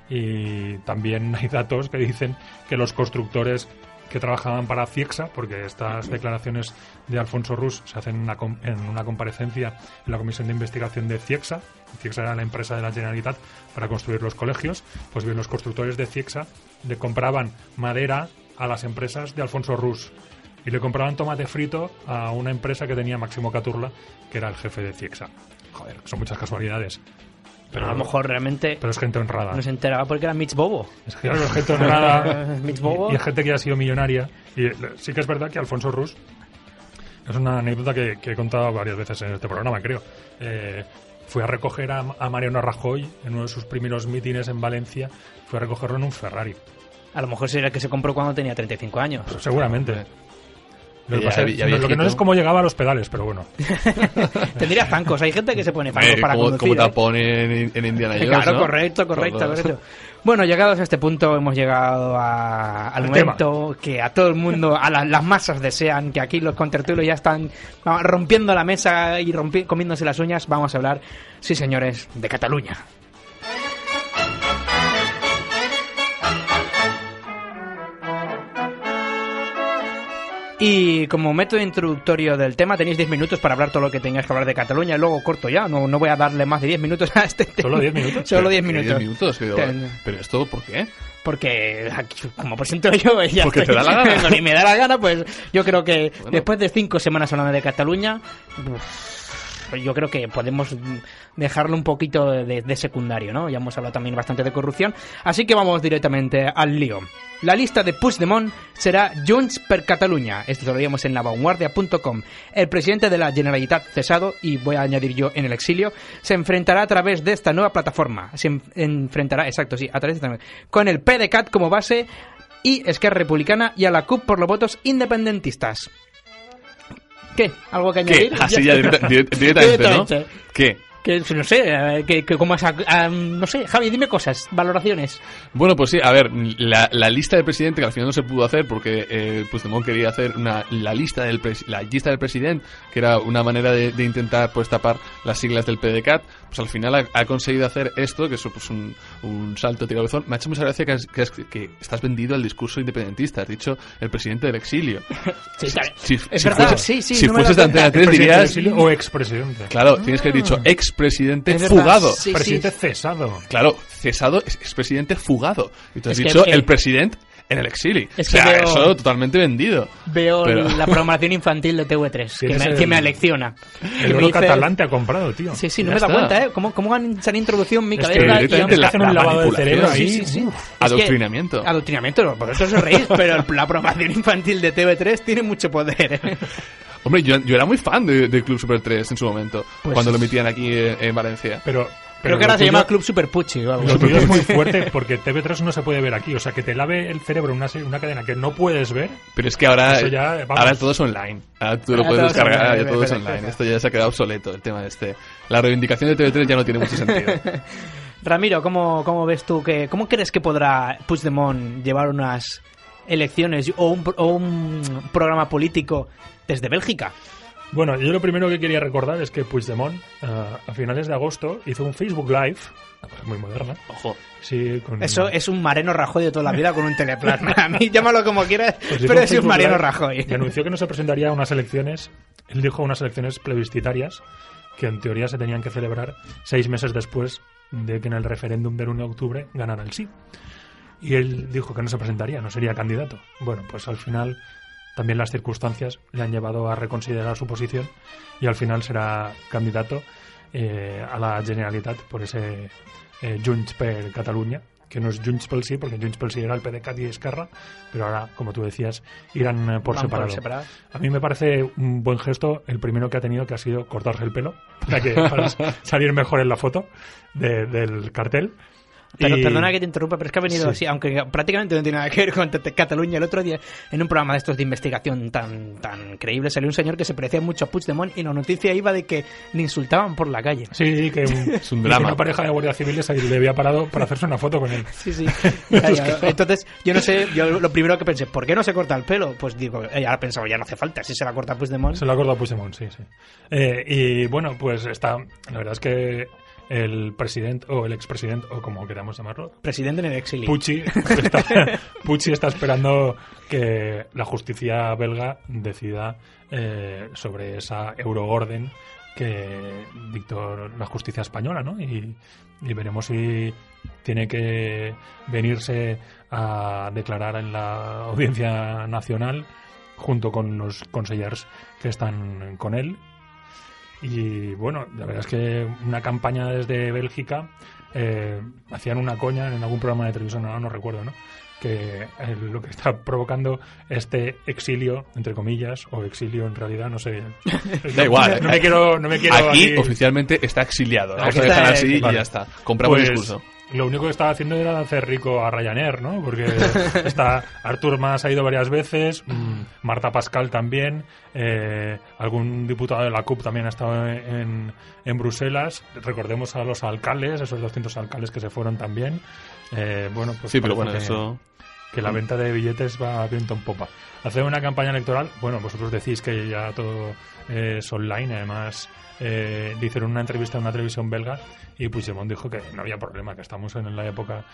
y también hay datos que dicen que los constructores que trabajaban para Ciexsa, porque estas declaraciones de Alfonso Rus se hacen en una comparecencia en la Comisión de Investigación de Ciexsa. Ciexsa era la empresa de la Generalitat para construir los colegios. Pues bien, los constructores de Ciexsa le compraban madera a las empresas de Alfonso Rus y le compraban tomate frito a una empresa que tenía Máximo Caturla, que era el jefe de Ciexsa. Joder, son muchas casualidades. Pero a lo mejor realmente... Pero es gente honrada. No se enteraba porque era Mitch Bobo. Es que es gente honrada. Mitch Bobo. Y es gente que ha sido millonaria. Y sí que es verdad que Alfonso Rus, es una anécdota que he contado varias veces en este programa, creo. Fue a recoger a Mariano Rajoy en uno de sus primeros mítines en Valencia. Fue a recogerlo en un Ferrari. A lo mejor sería el que se compró cuando tenía 35 años. Pero seguramente. Lo que no sé es cómo llegaba a los pedales, pero bueno. Tendría zancos. Hay gente que se pone zancos para conducir. Como tapón en Indiana Jones, claro, ¿no? correcto. Bueno, llegados a este punto, hemos llegado al momento que a todo el mundo, a las masas desean, que aquí los contertulios ya están rompiendo la mesa y comiéndose las uñas. Vamos a hablar, sí señores, de Cataluña. Y como método introductorio del tema, tenéis 10 minutos para hablar todo lo que tengáis que hablar de Cataluña, y luego corto ya, no voy a darle más de 10 minutos a este tema. ¿Solo 10 minutos? Solo 10 minutos. 10 minutos, pero ¿esto por qué? Porque aquí, como presento yo, ya porque te da la gana. Ni me da la gana, pues yo creo que después de 5 semanas hablando de Cataluña, yo creo que podemos dejarlo un poquito de secundario, ¿no? Ya hemos hablado también bastante de corrupción, así que vamos directamente al lío. La lista de Puigdemont será Junts per Catalunya. Esto lo leíamos en lavanguardia.com. El presidente de la Generalitat cesado, y voy a añadir yo en el exilio, se enfrentará a través de esta nueva plataforma. Se enfrentará, exacto, sí, a través de esta, con el PDeCAT como base y Esquerra Republicana y a la CUP por los votos independentistas. ¿Qué? ¿Algo que añadir? ¿Qué? Así ya directamente, ¿no? ¿Qué? Que no sé, que como no sé, Javi, dime cosas, valoraciones. Bueno, pues sí, a ver, la lista del presidente, que al final no se pudo hacer porque Puigdemont quería hacer la lista del presidente, que era una manera de intentar pues tapar las siglas del PDeCAT. Pues al final ha conseguido hacer esto, que es pues un salto tirabuzón. Me ha hecho mucha gracia que estás vendido al discurso independentista. Has dicho el presidente del exilio. Sí, es verdad, sí. Si fueses de Antena 3 dirías... o expresidente. Claro, tienes que haber dicho expresidente fugado. Presidente cesado. Claro, cesado es presidente fugado. Y tú has dicho el presidente en el exili. Es o sea, que veo- eso totalmente vendido. Veo Pero- la programación infantil de TV3, que me alecciona. El Que me oro dice- catalán te ha comprado, tío. Sí, no Ya me he dado está. cuenta, ¿eh? ¿Cómo se han introducido en mi Es que cabeza? directamente hacen un lavado de cerebro ahí. Sí. Adoctrinamiento. Es que- adoctrinamiento, por eso os reís, pero la programación infantil de TV3 tiene mucho poder. Hombre, yo era muy fan de Club Super 3 en su momento, Pues cuando lo es- ematían aquí en Valencia. Pero Creo que lo ahora se tuyo- llama Club Super Pucci. o algo Lo así. tuyo es muy fuerte porque TV3 no se puede ver aquí. O sea, que te lave el cerebro una cadena que no puedes ver. Pero es que ahora, Eso ya, vamos. ahora todo es online. Ahora tú lo Ahora puedes todo es descargar, online, ya todo es perfecto. online. Esto ya se ha quedado obsoleto, el tema este. La reivindicación de TV3 ya no tiene mucho sentido. Ramiro, ¿cómo ves tú cómo crees que podrá Puigdemont llevar unas elecciones o un programa político desde Bélgica? Bueno, yo lo primero que quería recordar es que Puigdemont a finales de agosto hizo un Facebook Live, una cosa muy moderna. Ojo. Sí, con Eso es un Mariano Rajoy de toda la vida con un teleplasma. A mí llámalo como quieras, Pues hizo pero un es un Facebook Mariano Live Rajoy. Y anunció que no se presentaría a unas elecciones. Él dijo unas elecciones plebiscitarias que en teoría se tenían que celebrar 6 meses después de que en el referéndum del 1 de octubre ganara el sí. Y él dijo que no se presentaría, no sería candidato. Bueno, pues al final también las circunstancias le han llevado a reconsiderar su posición y al final será candidato a la Generalitat por ese Junts per Catalunya, que no es Junts pel Sí, porque Junts pel Sí era el PDeCAT y Esquerra, pero ahora, como tú decías, irán por Van por separado. separado. A mí me parece un buen gesto el primero que ha tenido, que ha sido cortarse el pelo para salir mejor en la foto del cartel. Pero Y- perdona que te interrumpa, pero es que ha venido Sí. así, aunque prácticamente no tiene nada que ver con Cataluña. El otro día, en un programa de estos de investigación tan creíble, salió un señor que se parecía mucho a Puigdemont y la noticia iba de que le insultaban por la calle. Sí, que Es un drama. una pareja de guardias civiles ahí le había parado para hacerse una foto con él. Sí. Ya. Entonces, yo no sé, yo lo primero que pensé, ¿por qué no se corta el pelo? Pues digo, ahora pensaba, ya no hace falta, si se la corta Puigdemont. Se lo ha acordado Puigdemont, sí. Y bueno, pues la verdad es que el presidente, o el expresidente, o como queramos llamarlo, Presidente en el exilio. Pucci está esperando que la justicia belga decida sobre esa euroorden que dictó la justicia española, ¿no? Y veremos si tiene que venirse a declarar en la Audiencia Nacional junto con los consellers que están con él. Y bueno, la verdad es que una campaña desde Bélgica hacían una coña en algún programa de televisión, no recuerdo, ¿no? Que lo que está provocando este exilio, entre comillas, o exilio en realidad, no sé. Da igual. No me quiero aquí oficialmente está exiliado. Vamos a Aquí dejar está, así vale. y ya está. Compramos Pues, discurso. lo único que estaba haciendo era hacer rico a Ryanair, ¿no? Porque está Artur Mas ha ido varias veces, Marta Pascal también, algún diputado de la CUP también ha estado en Bruselas. Recordemos a los alcaldes, esos 200 alcaldes que se fueron también. Bueno, pues Sí, pero parece bueno, eso... que la venta de billetes va viento en popa. Hacer una campaña electoral, bueno, vosotros decís que ya todo es online, además le hicieron una entrevista en una televisión belga y Puigdemont dijo que no había problema, que estamos en la época,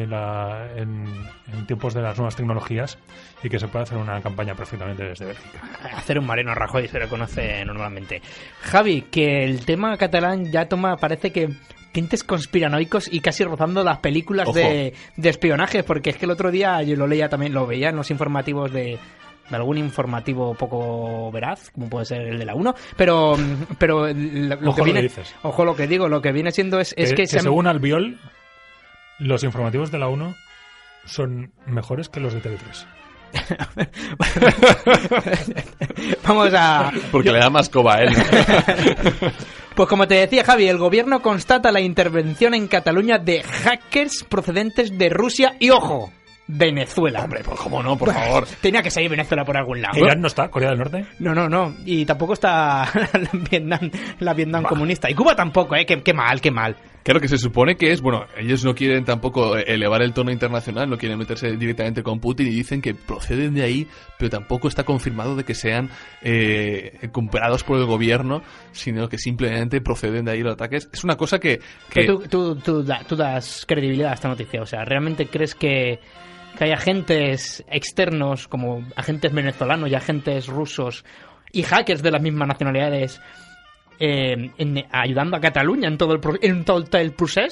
en tiempos de las nuevas tecnologías y que se puede hacer una campaña perfectamente desde Bélgica. Hacer un Mariano Rajoy se lo conoce normalmente. Javi, que el tema catalán ya toma, parece que tintes conspiranoicos y casi rozando las películas Ojo. de espionaje, porque es que el otro día yo lo leía también, lo veía en los informativos de algún informativo poco veraz, como puede ser el de la 1, pero lo Ojo que lo viene, dices. ojo lo que digo, lo que viene siendo es que se han- según Albiol, los informativos de la 1 son mejores que los de TV3. Vamos a... Porque le da más coba a él. Pues como te decía, Javi, el gobierno constata la intervención en Cataluña de hackers procedentes de Rusia y, ojo, Venezuela. Hombre, pues cómo no, por favor. Tenía que salir Venezuela por algún lado. ¿Irán no está? ¿Corea del Norte? No. Y tampoco está la Vietnam comunista. Y Cuba tampoco, ¿eh? Qué mal. Claro que se supone que es, bueno, ellos no quieren tampoco elevar el tono internacional, no quieren meterse directamente con Putin y dicen que proceden de ahí, pero tampoco está confirmado de que sean comprados por el gobierno, sino que simplemente proceden de ahí los ataques. Es una cosa que Pero tú das credibilidad a esta noticia. O sea, ¿realmente crees que hay agentes externos, como agentes venezolanos y agentes rusos y hackers de las mismas nacionalidades ayudando a Cataluña en todo el proceso?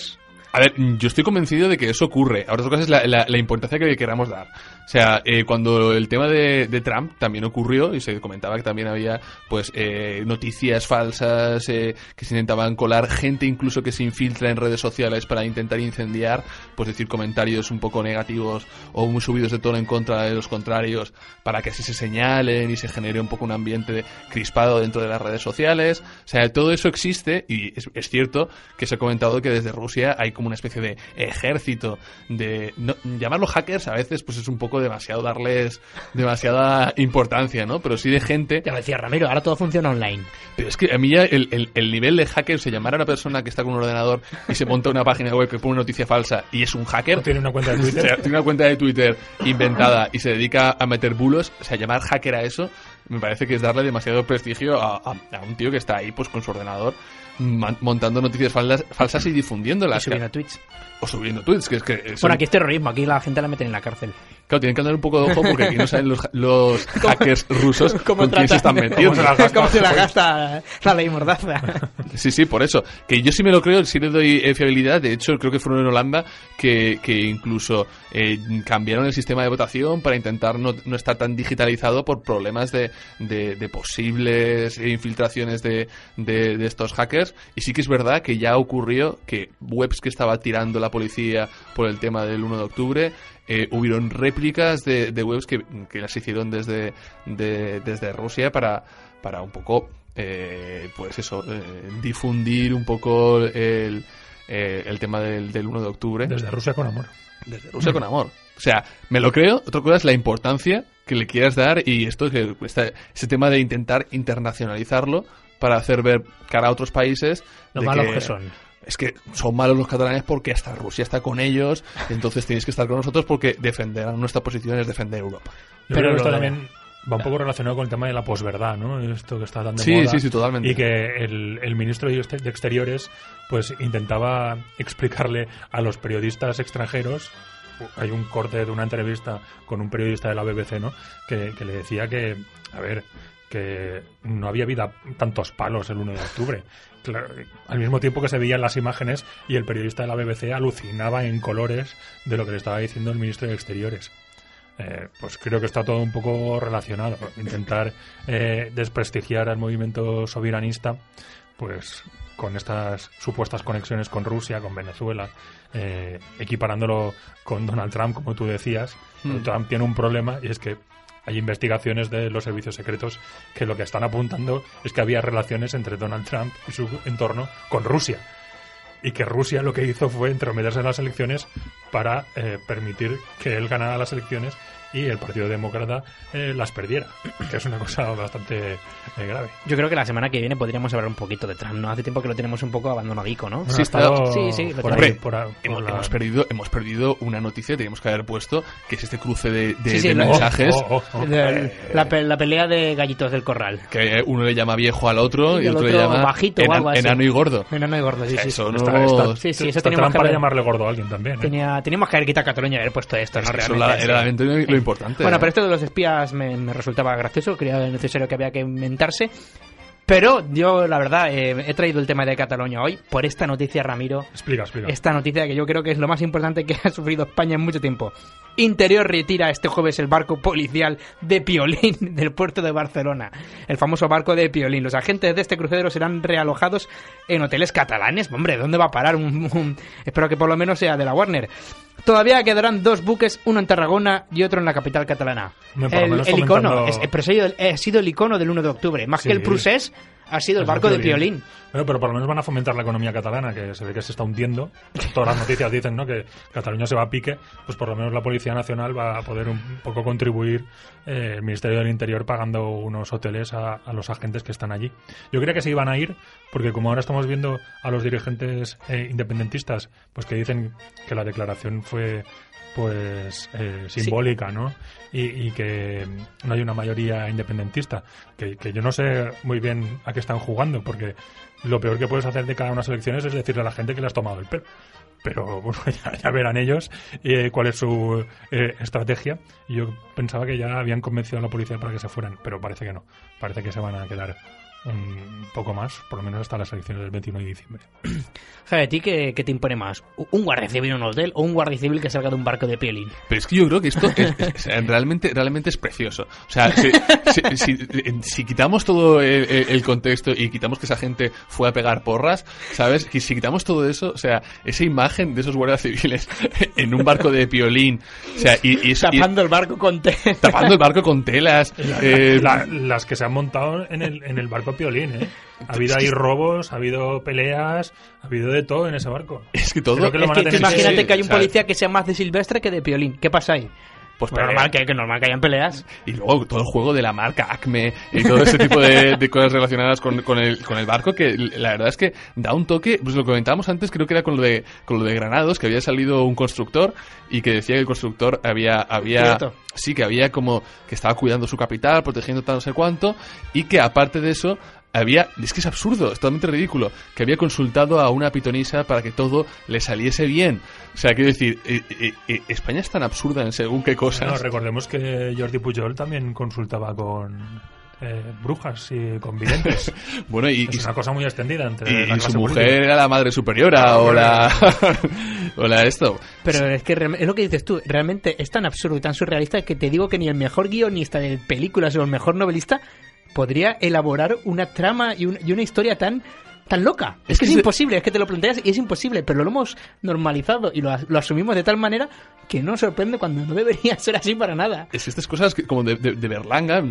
A ver, yo estoy convencido de que eso ocurre. Ahora, otra cosa es la importancia que queramos dar. O sea, cuando el tema de Trump también ocurrió, y se comentaba que también había pues noticias falsas que se intentaban colar, gente incluso que se infiltra en redes sociales para intentar incendiar, pues decir comentarios un poco negativos o muy subidos de tono en contra de los contrarios, para que así se señalen y se genere un poco un ambiente crispado dentro de las redes sociales. O sea, todo eso existe, y es cierto que se ha comentado que desde Rusia hay como una especie de ejército de... No, llamarlos hackers a veces pues es un poco demasiado darles demasiada importancia, ¿no? Pero sí de gente... Ya lo decía Ramiro, ahora todo funciona online. Pero es que a mí ya el nivel de hacker, se llamar a una persona que está con un ordenador y se monta una página web que pone una noticia falsa y es un hacker... ¿O tiene una cuenta de Twitter? O sea, tiene una cuenta de Twitter inventada y se dedica a meter bulos. O sea, llamar hacker a eso me parece que es darle demasiado prestigio a un tío que está ahí pues con su ordenador montando noticias falsas y difundiéndolas. Y subiendo tweets. O subiendo tweets, que es que... Son... Bueno, aquí es terrorismo, aquí la gente la meten en la cárcel. Claro, tienen que andar un poco de ojo porque aquí no saben los hackers rusos con quién se están metiendo. ¿Cómo se la gasta la ley Mordaza? Sí, por eso. Que yo sí me lo creo, sí le doy fiabilidad. De hecho, creo que fueron en Holanda que incluso cambiaron el sistema de votación para intentar no estar tan digitalizado por problemas de posibles infiltraciones de estos hackers. Y sí que es verdad que ya ocurrió que webs que estaba tirando la policía por el tema del 1 de octubre... hubieron réplicas de webs que las hicieron desde Rusia para un poco pues eso, difundir un poco el tema del 1 de octubre. Desde Rusia con amor. Desde Rusia con amor. O sea, me lo creo. Otra cosa es la importancia que le quieras dar, y ese tema de intentar internacionalizarlo para hacer ver cara a otros países lo malos que son. Es que son malos los catalanes porque hasta Rusia está con ellos, entonces tenéis que estar con nosotros porque defender nuestra posición es defender Europa. Yo creo que esto también va un poco relacionado con el tema de la posverdad, ¿no? Esto que está tan de moda. Sí, totalmente. Y que el ministro de Exteriores pues intentaba explicarle a los periodistas extranjeros. Hay un corte de una entrevista con un periodista de la BBC, ¿no? Que le decía que, a ver, que no había habido tantos palos el 1 de octubre. Claro, al mismo tiempo que se veían las imágenes y el periodista de la BBC alucinaba en colores de lo que le estaba diciendo el ministro de Exteriores. Pues creo que está todo un poco relacionado. Intentar desprestigiar al movimiento soberanista, pues con estas supuestas conexiones con Rusia, con Venezuela, equiparándolo con Donald Trump, como tú decías. Trump tiene un problema, y es que hay investigaciones de los servicios secretos que lo que están apuntando es que había relaciones entre Donald Trump y su entorno con Rusia. Y que Rusia lo que hizo fue entrometerse en las elecciones para permitir que él ganara las elecciones y el Partido Demócrata las perdiera, que es una cosa bastante grave. Yo creo que la semana que viene podríamos hablar un poquito de Trump, ¿no? Hace tiempo que lo tenemos un poco abandonadico, ¿no? Sí, sí. Hemos perdido una noticia, teníamos que haber puesto, que es este cruce de mensajes. La pelea de gallitos del corral. Que uno le llama viejo al otro y el otro le llama bajito o algo así. Enano y gordo. Enano y gordo, sí. Eso no... Eso teníamos para llamarle gordo a alguien también. Teníamos que haber quitado Cataluña y haber puesto esto, ¿no? Realmente. Era lo importante. Bueno, pero esto de los espías me resultaba gracioso, creía necesario que había que inventarse. Pero yo, la verdad, he traído el tema de Cataluña hoy por esta noticia, Ramiro. Explica. Esta noticia que yo creo que es lo más importante que ha sufrido España en mucho tiempo. Interior retira este jueves el barco policial de Piolín del puerto de Barcelona. El famoso barco de Piolín. Los agentes de este crucero serán realojados en hoteles catalanes. Hombre, ¿dónde va a parar Espero que por lo menos sea de la Warner. Todavía quedarán 2 buques, uno en Tarragona y otro en la capital catalana. El icono, pero ha sido el icono del 1 de octubre. Más que el Prusés, ha sido el barco de Piolín. Bueno, pero por lo menos van a fomentar la economía catalana, que se ve que se está hundiendo. Todas las noticias dicen, ¿no?, que Cataluña se va a pique. Pues por lo menos la Policía Nacional va a poder un poco contribuir, el Ministerio del Interior pagando unos hoteles a los agentes que están allí. Yo creía que se iban a ir, porque como ahora estamos viendo a los dirigentes independentistas, pues que dicen que la declaración fue pues simbólica, ¿no? Y que no hay una mayoría independentista, que yo no sé muy bien a qué están jugando, porque lo peor que puedes hacer de cara a unas elecciones es decirle a la gente que le has tomado el pelo. Pero bueno, ya verán ellos cuál es su estrategia. Y yo pensaba que ya habían convencido a la policía para que se fueran, pero parece que no. Parece que se van a quedar un poco más, por lo menos hasta las elecciones del 21 de diciembre. Javi, ¿a ti qué te impone más? ¿Un guardia civil en un hotel o un guardia civil que salga de un barco de piolín? Pero es que yo creo que esto realmente es precioso. O sea, si quitamos todo el contexto y quitamos que esa gente fue a pegar porras, ¿sabes? Y si quitamos todo eso, o sea, esa imagen de esos guardias civiles en un barco de piolín, o sea, tapando el barco con telas. Tapando el barco con telas. Las que se han montado en el barco piolín, ¿eh? Ha habido ahí robos, ha habido peleas, ha habido de todo en ese barco. Es que todo... Imagínate que hay un policía que sea más de Silvestre que de piolín. ¿Qué pasa ahí? Pues normal que hayan peleas. Y luego todo el juego de la marca Acme y todo ese tipo de cosas relacionadas con el barco, que la verdad es que da un toque. Pues lo comentábamos antes, creo que era con lo de Granados, que había salido un constructor y que decía que el constructor había como que estaba cuidando su capital, protegiendo tal no sé cuánto, y que aparte de eso es que es absurdo, es totalmente ridículo, que había consultado a una pitonisa para que todo le saliese bien. O sea, quiero decir, España es tan absurda en según qué cosas. No, recordemos que Jordi Pujol también consultaba con brujas y con videntes. Bueno, es una cosa muy extendida entre la su mujer política. Era la madre superiora o la esto. Pero es que es lo que dices tú, realmente es tan absurdo y tan surrealista que te digo que ni el mejor guionista de películas o el mejor novelista podría elaborar una trama y una historia tan loca. Es que es imposible, es que te lo planteas y es imposible, pero lo hemos normalizado y lo asumimos de tal manera que no sorprende cuando no debería ser así para nada. Es estas cosas como de Berlanga,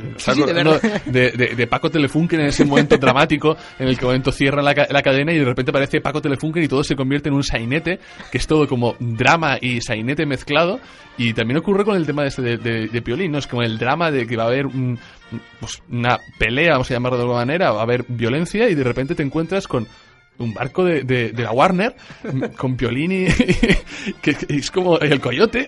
de Paco Telefunken en ese momento dramático en el que momento cierra la cadena y de repente aparece Paco Telefunken y todo se convierte en un sainete, que es todo como drama y sainete mezclado. Y también ocurre con el tema de Piolín, ¿no? Es como el drama de que va a haber una pelea, vamos a llamarlo de alguna manera, va a haber violencia y de repente te encuentras con un barco de la Warner con Piolín y que es como el coyote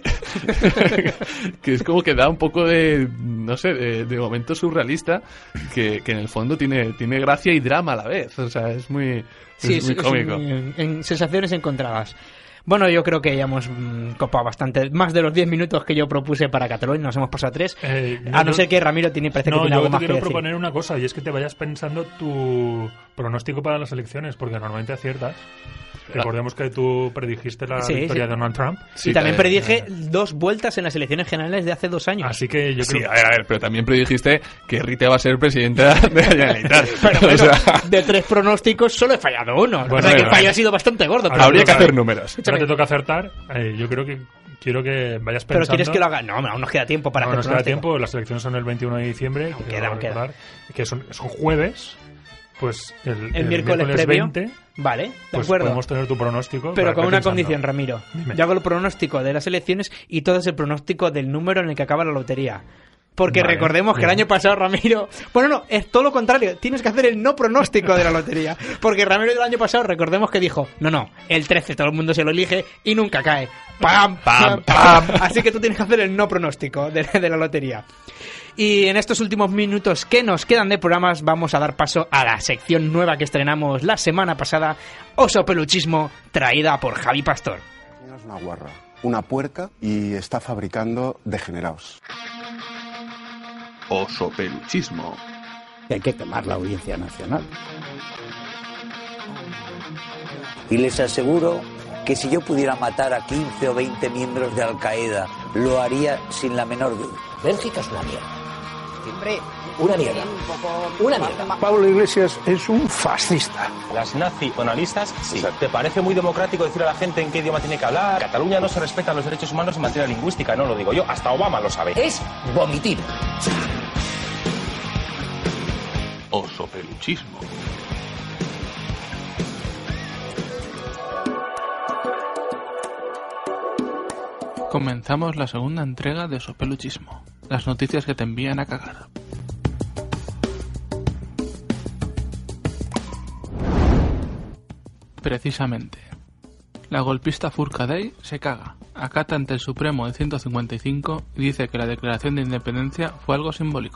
que es como que da un poco de no sé, de momento surrealista que en el fondo tiene gracia y drama a la vez. O sea, es muy cómico. En sensaciones encontradas. Bueno, yo creo que ya hemos copado bastante. Más de los 10 minutos que yo propuse para Cataluña, nos hemos pasado a 3. No ser que Ramiro parece que tiene algo más que decir. Yo quiero proponer una cosa, y es que te vayas pensando tu pronóstico para las elecciones, porque normalmente aciertas. Recordemos que tú predijiste la victoria de Donald Trump. Y también predije 2 vueltas en las elecciones generales de hace 2 años. Así que yo creo... a ver, pero también predijiste que Rita va a ser presidenta de la Generalitat. Pero bueno, de 3 pronósticos solo he fallado 1. Bueno, o sea que el fallo ha sido bastante gordo. Habría que hacer números. Ahora te toca acertar. Yo creo que quiero que vayas pensando... ¿Pero quieres que lo haga? No, aún nos queda tiempo para hacer pronóstico. Nos queda tiempo. Las elecciones son el 21 de diciembre. Queda. Que son jueves. Pues el miércoles previo. 20, vale, de pues acuerdo. Podemos tener tu pronóstico. Pero con una condición, Ramiro. Dime. Yo hago el pronóstico de las elecciones y todo es el pronóstico del número en el que acaba la lotería. Porque recordemos que el año pasado Ramiro... Bueno, no, es todo lo contrario. Tienes que hacer el no pronóstico de la lotería. Porque Ramiro del año pasado, recordemos que dijo, no, el 13 todo el mundo se lo elige y nunca cae. ¡Pam, pam, pam! Así que tú tienes que hacer el no pronóstico de la lotería. Y en estos últimos minutos que nos quedan de programas vamos a dar paso a la sección nueva que estrenamos la semana pasada, Oso Peluchismo, traída por Javi Pastor. Es una guarra, una puerca y está fabricando degenerados. Oso Peluchismo. Hay que quemar la Audiencia Nacional. Y les aseguro que si yo pudiera matar a 15 o 20 miembros de Al Qaeda, lo haría sin la menor duda. Bélgica es una mierda. Siempre una mierda. Una mierda. Pablo Iglesias es un fascista. Las nacionalistas, sí. ¿Te parece muy democrático decir a la gente en qué idioma tiene que hablar? Cataluña no se respetan los derechos humanos en materia lingüística, no lo digo yo, hasta Obama lo sabe. Es vomitir. Oso Peluchismo. Comenzamos la segunda entrega de Oso Peluchismo. Las noticias que te envían a cagar. Precisamente. La golpista Furcadell se caga, acata ante el Supremo de 155 y dice que la declaración de independencia fue algo simbólico.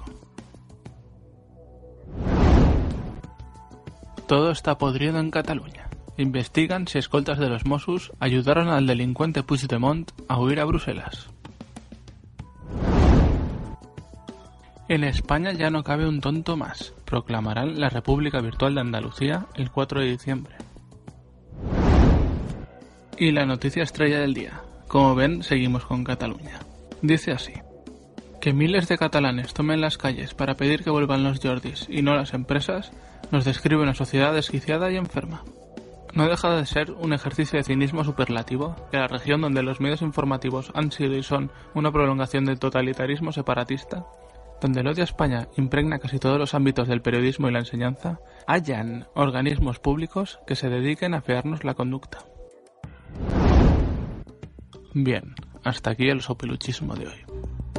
Todo está podrido en Cataluña. Investigan si escoltas de los Mossos ayudaron al delincuente Puigdemont a huir a Bruselas. En España ya no cabe un tonto más. Proclamarán la República Virtual de Andalucía el 4 de diciembre. Y la noticia estrella del día. Como ven, seguimos con Cataluña. Dice así: que miles de catalanes tomen las calles para pedir que vuelvan los Jordis y no las empresas, nos describe una sociedad desquiciada y enferma. No deja de ser un ejercicio de cinismo superlativo que la región donde los medios informativos han sido y son una prolongación del totalitarismo separatista, donde el odio a España impregna casi todos los ámbitos del periodismo y la enseñanza, hayan organismos públicos que se dediquen a afearnos la conducta. Bien, hasta aquí el sopeluchismo de hoy.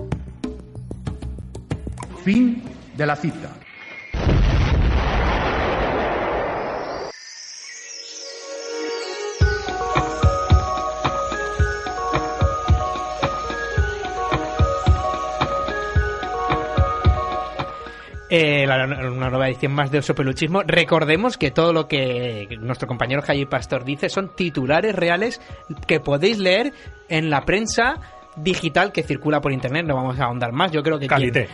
Fin de la cita. Una nueva edición más de Sopeluchismo. Recordemos que todo lo que nuestro compañero Javi Pastor dice son titulares reales que podéis leer en la prensa digital que circula por internet. No vamos a ahondar más. Yo creo que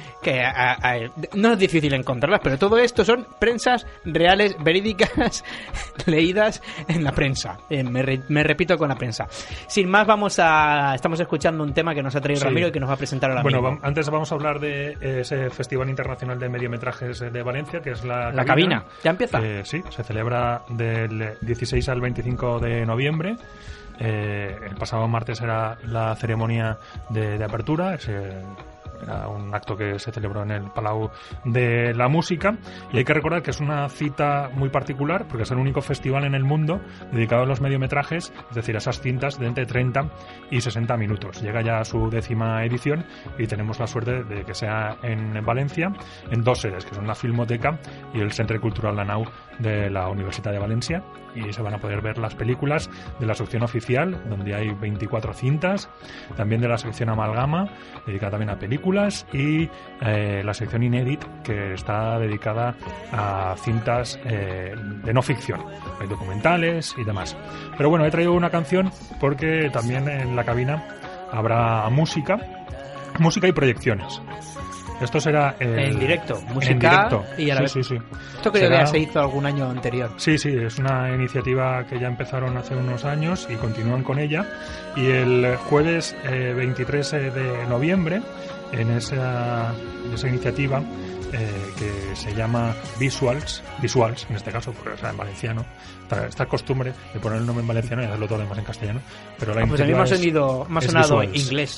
no es difícil encontrarlas, pero todo esto son prensas reales, verídicas, leídas en la prensa. Me repito, con la prensa. Sin más, estamos escuchando un tema que nos ha traído Ramiro y que nos va a presentar ahora mismo. Bueno, antes vamos a hablar de ese Festival Internacional de Mediometrajes de Valencia, que es la Cabina. ¿Ya empieza? Sí, se celebra del 16 al 25 de noviembre. El pasado martes era la ceremonia de apertura. Era un acto que se celebró en el Palau de la Música, y hay que recordar que es una cita muy particular porque es el único festival en el mundo dedicado a los mediometrajes, es decir, a esas cintas de entre 30 y 60 minutos. Llega ya a su 10ª edición y tenemos la suerte de que sea en Valencia, en 2 sedes, que son la Filmoteca y el Centre Cultural Lanau de la Universitat de Valencia, y se van a poder ver las películas de la sección oficial, donde hay 24 cintas, también de la sección Amalgama, dedicada también a películas, y la sección Inédit, que está dedicada a cintas de no ficción, hay documentales y demás. Pero bueno, he traído una canción porque también en la cabina habrá música y proyecciones. Esto será en directo, música en directo. Y a la vez. Sí. Esto creo que ya se hizo algún año anterior. Sí, es una iniciativa que ya empezaron hace unos años y continúan con ella. Y el jueves 23 de noviembre, en esa iniciativa que se llama Visuals en este caso, porque será en valenciano. Esta costumbre de poner el nombre en valenciano y hacerlo todo demás en castellano. Pero la pues a mí me ha sonado inglés.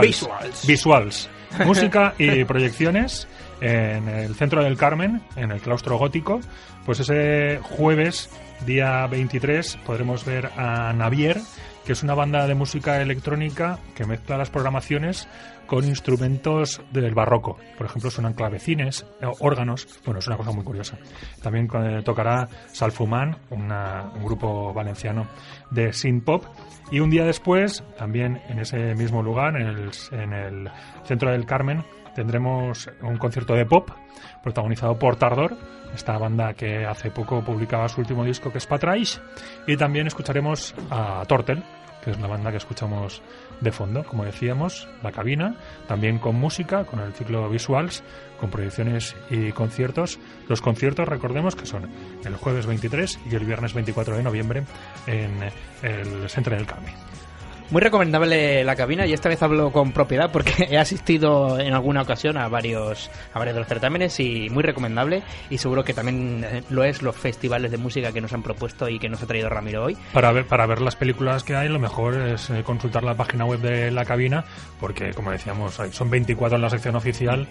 Visuals. Música y proyecciones en el centro del Carmen, en el claustro gótico. Pues ese jueves, día 23, podremos ver a Navier, que es una banda de música electrónica que mezcla las programaciones con instrumentos del barroco. Por ejemplo, suenan clavecines, órganos. Bueno, es una cosa muy curiosa. También tocará Salfumán, un grupo valenciano de synth-pop. Y un día después, también en ese mismo lugar, en el centro del Carmen, tendremos un concierto de pop protagonizado por Tardor, esta banda que hace poco publicaba su último disco, que es Patraix. Y también escucharemos a Tortel, que es la banda que escuchamos de fondo, como decíamos, la cabina, también con música, con el ciclo Visuals, con proyecciones y conciertos. Los conciertos, recordemos que son el jueves 23 y el viernes 24 de noviembre en el Centro del Carmen. Muy recomendable la cabina, y esta vez hablo con propiedad porque he asistido en alguna ocasión a varios de los certámenes, y muy recomendable, y seguro que también lo es los festivales de música que nos han propuesto y que nos ha traído Ramiro hoy. Para ver las películas que hay, lo mejor es consultar la página web de la cabina, porque como decíamos, son 24 en la sección oficial,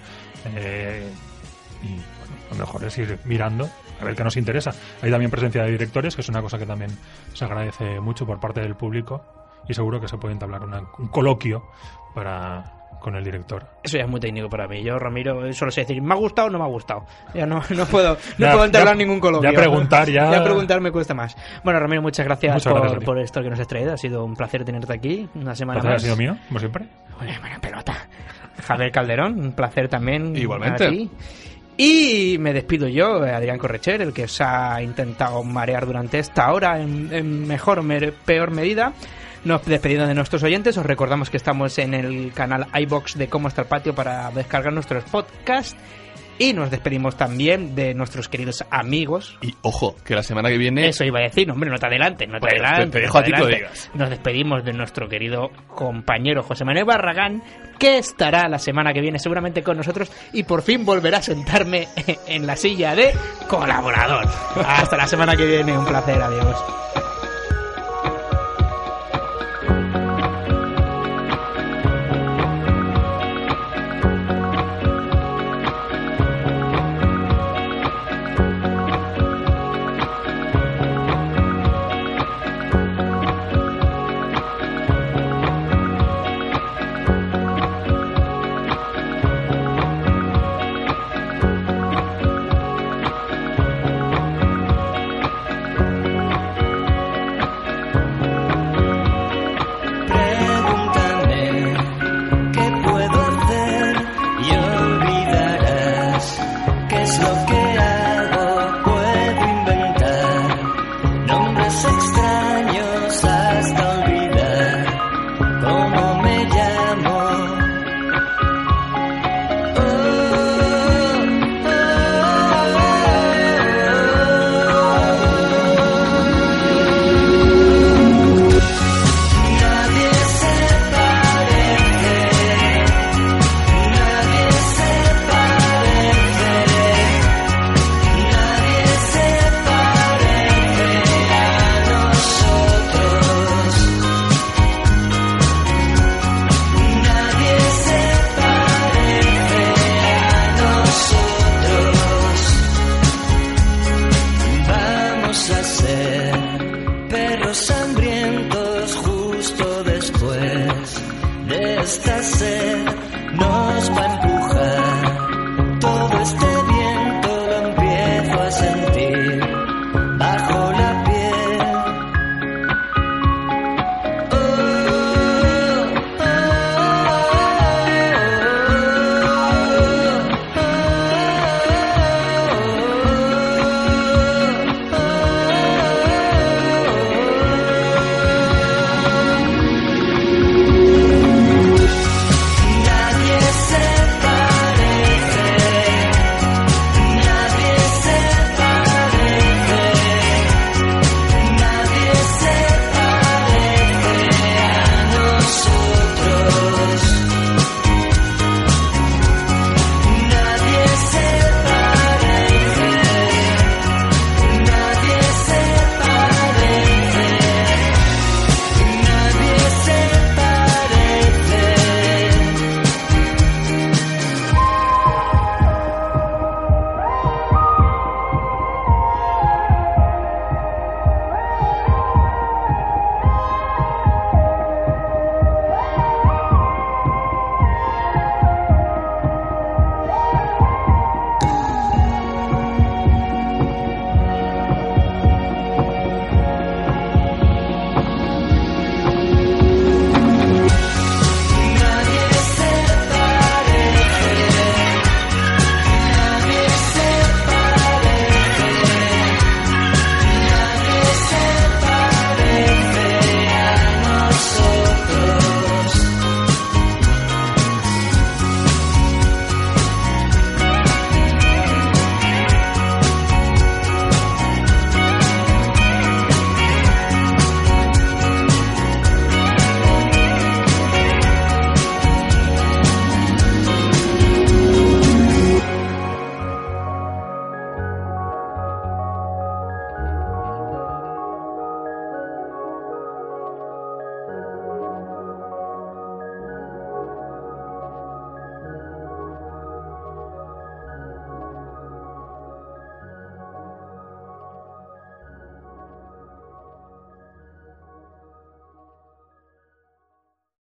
y lo mejor es ir mirando a ver qué nos interesa. Hay también presencia de directores, que es una cosa que también se agradece mucho por parte del público, y seguro que se puede entablar un coloquio con el director. Eso ya es muy técnico para mí. Yo, Ramiro, solo sé decir, ¿me ha gustado o no me ha gustado? Ya no puedo entablar ningún coloquio. Ya preguntar me cuesta más. Bueno, Ramiro, muchas gracias por esto que nos has traído. Ha sido un placer tenerte aquí una semana más. Ha sido mío, como siempre. Buena pelota. Javier Calderón, un placer también. Igualmente. Aquí. Y me despido yo, Adrián Correcher, el que os ha intentado marear durante esta hora en mejor o peor medida. Nos despedimos de nuestros oyentes. Os recordamos que estamos en el canal iVoox de Cómo está el patio para descargar nuestros podcasts. Y nos despedimos también de nuestros queridos amigos. Y ojo, que la semana que viene... Eso iba a decir, hombre, no te adelantes, no te Bueno, adelantes. te dejo a ti que lo digas. Nos despedimos de nuestro querido compañero José Manuel Barragán, que estará la semana que viene seguramente con nosotros y por fin volverá a sentarme en la silla de colaborador. Hasta la semana que viene, un placer, adiós. Pero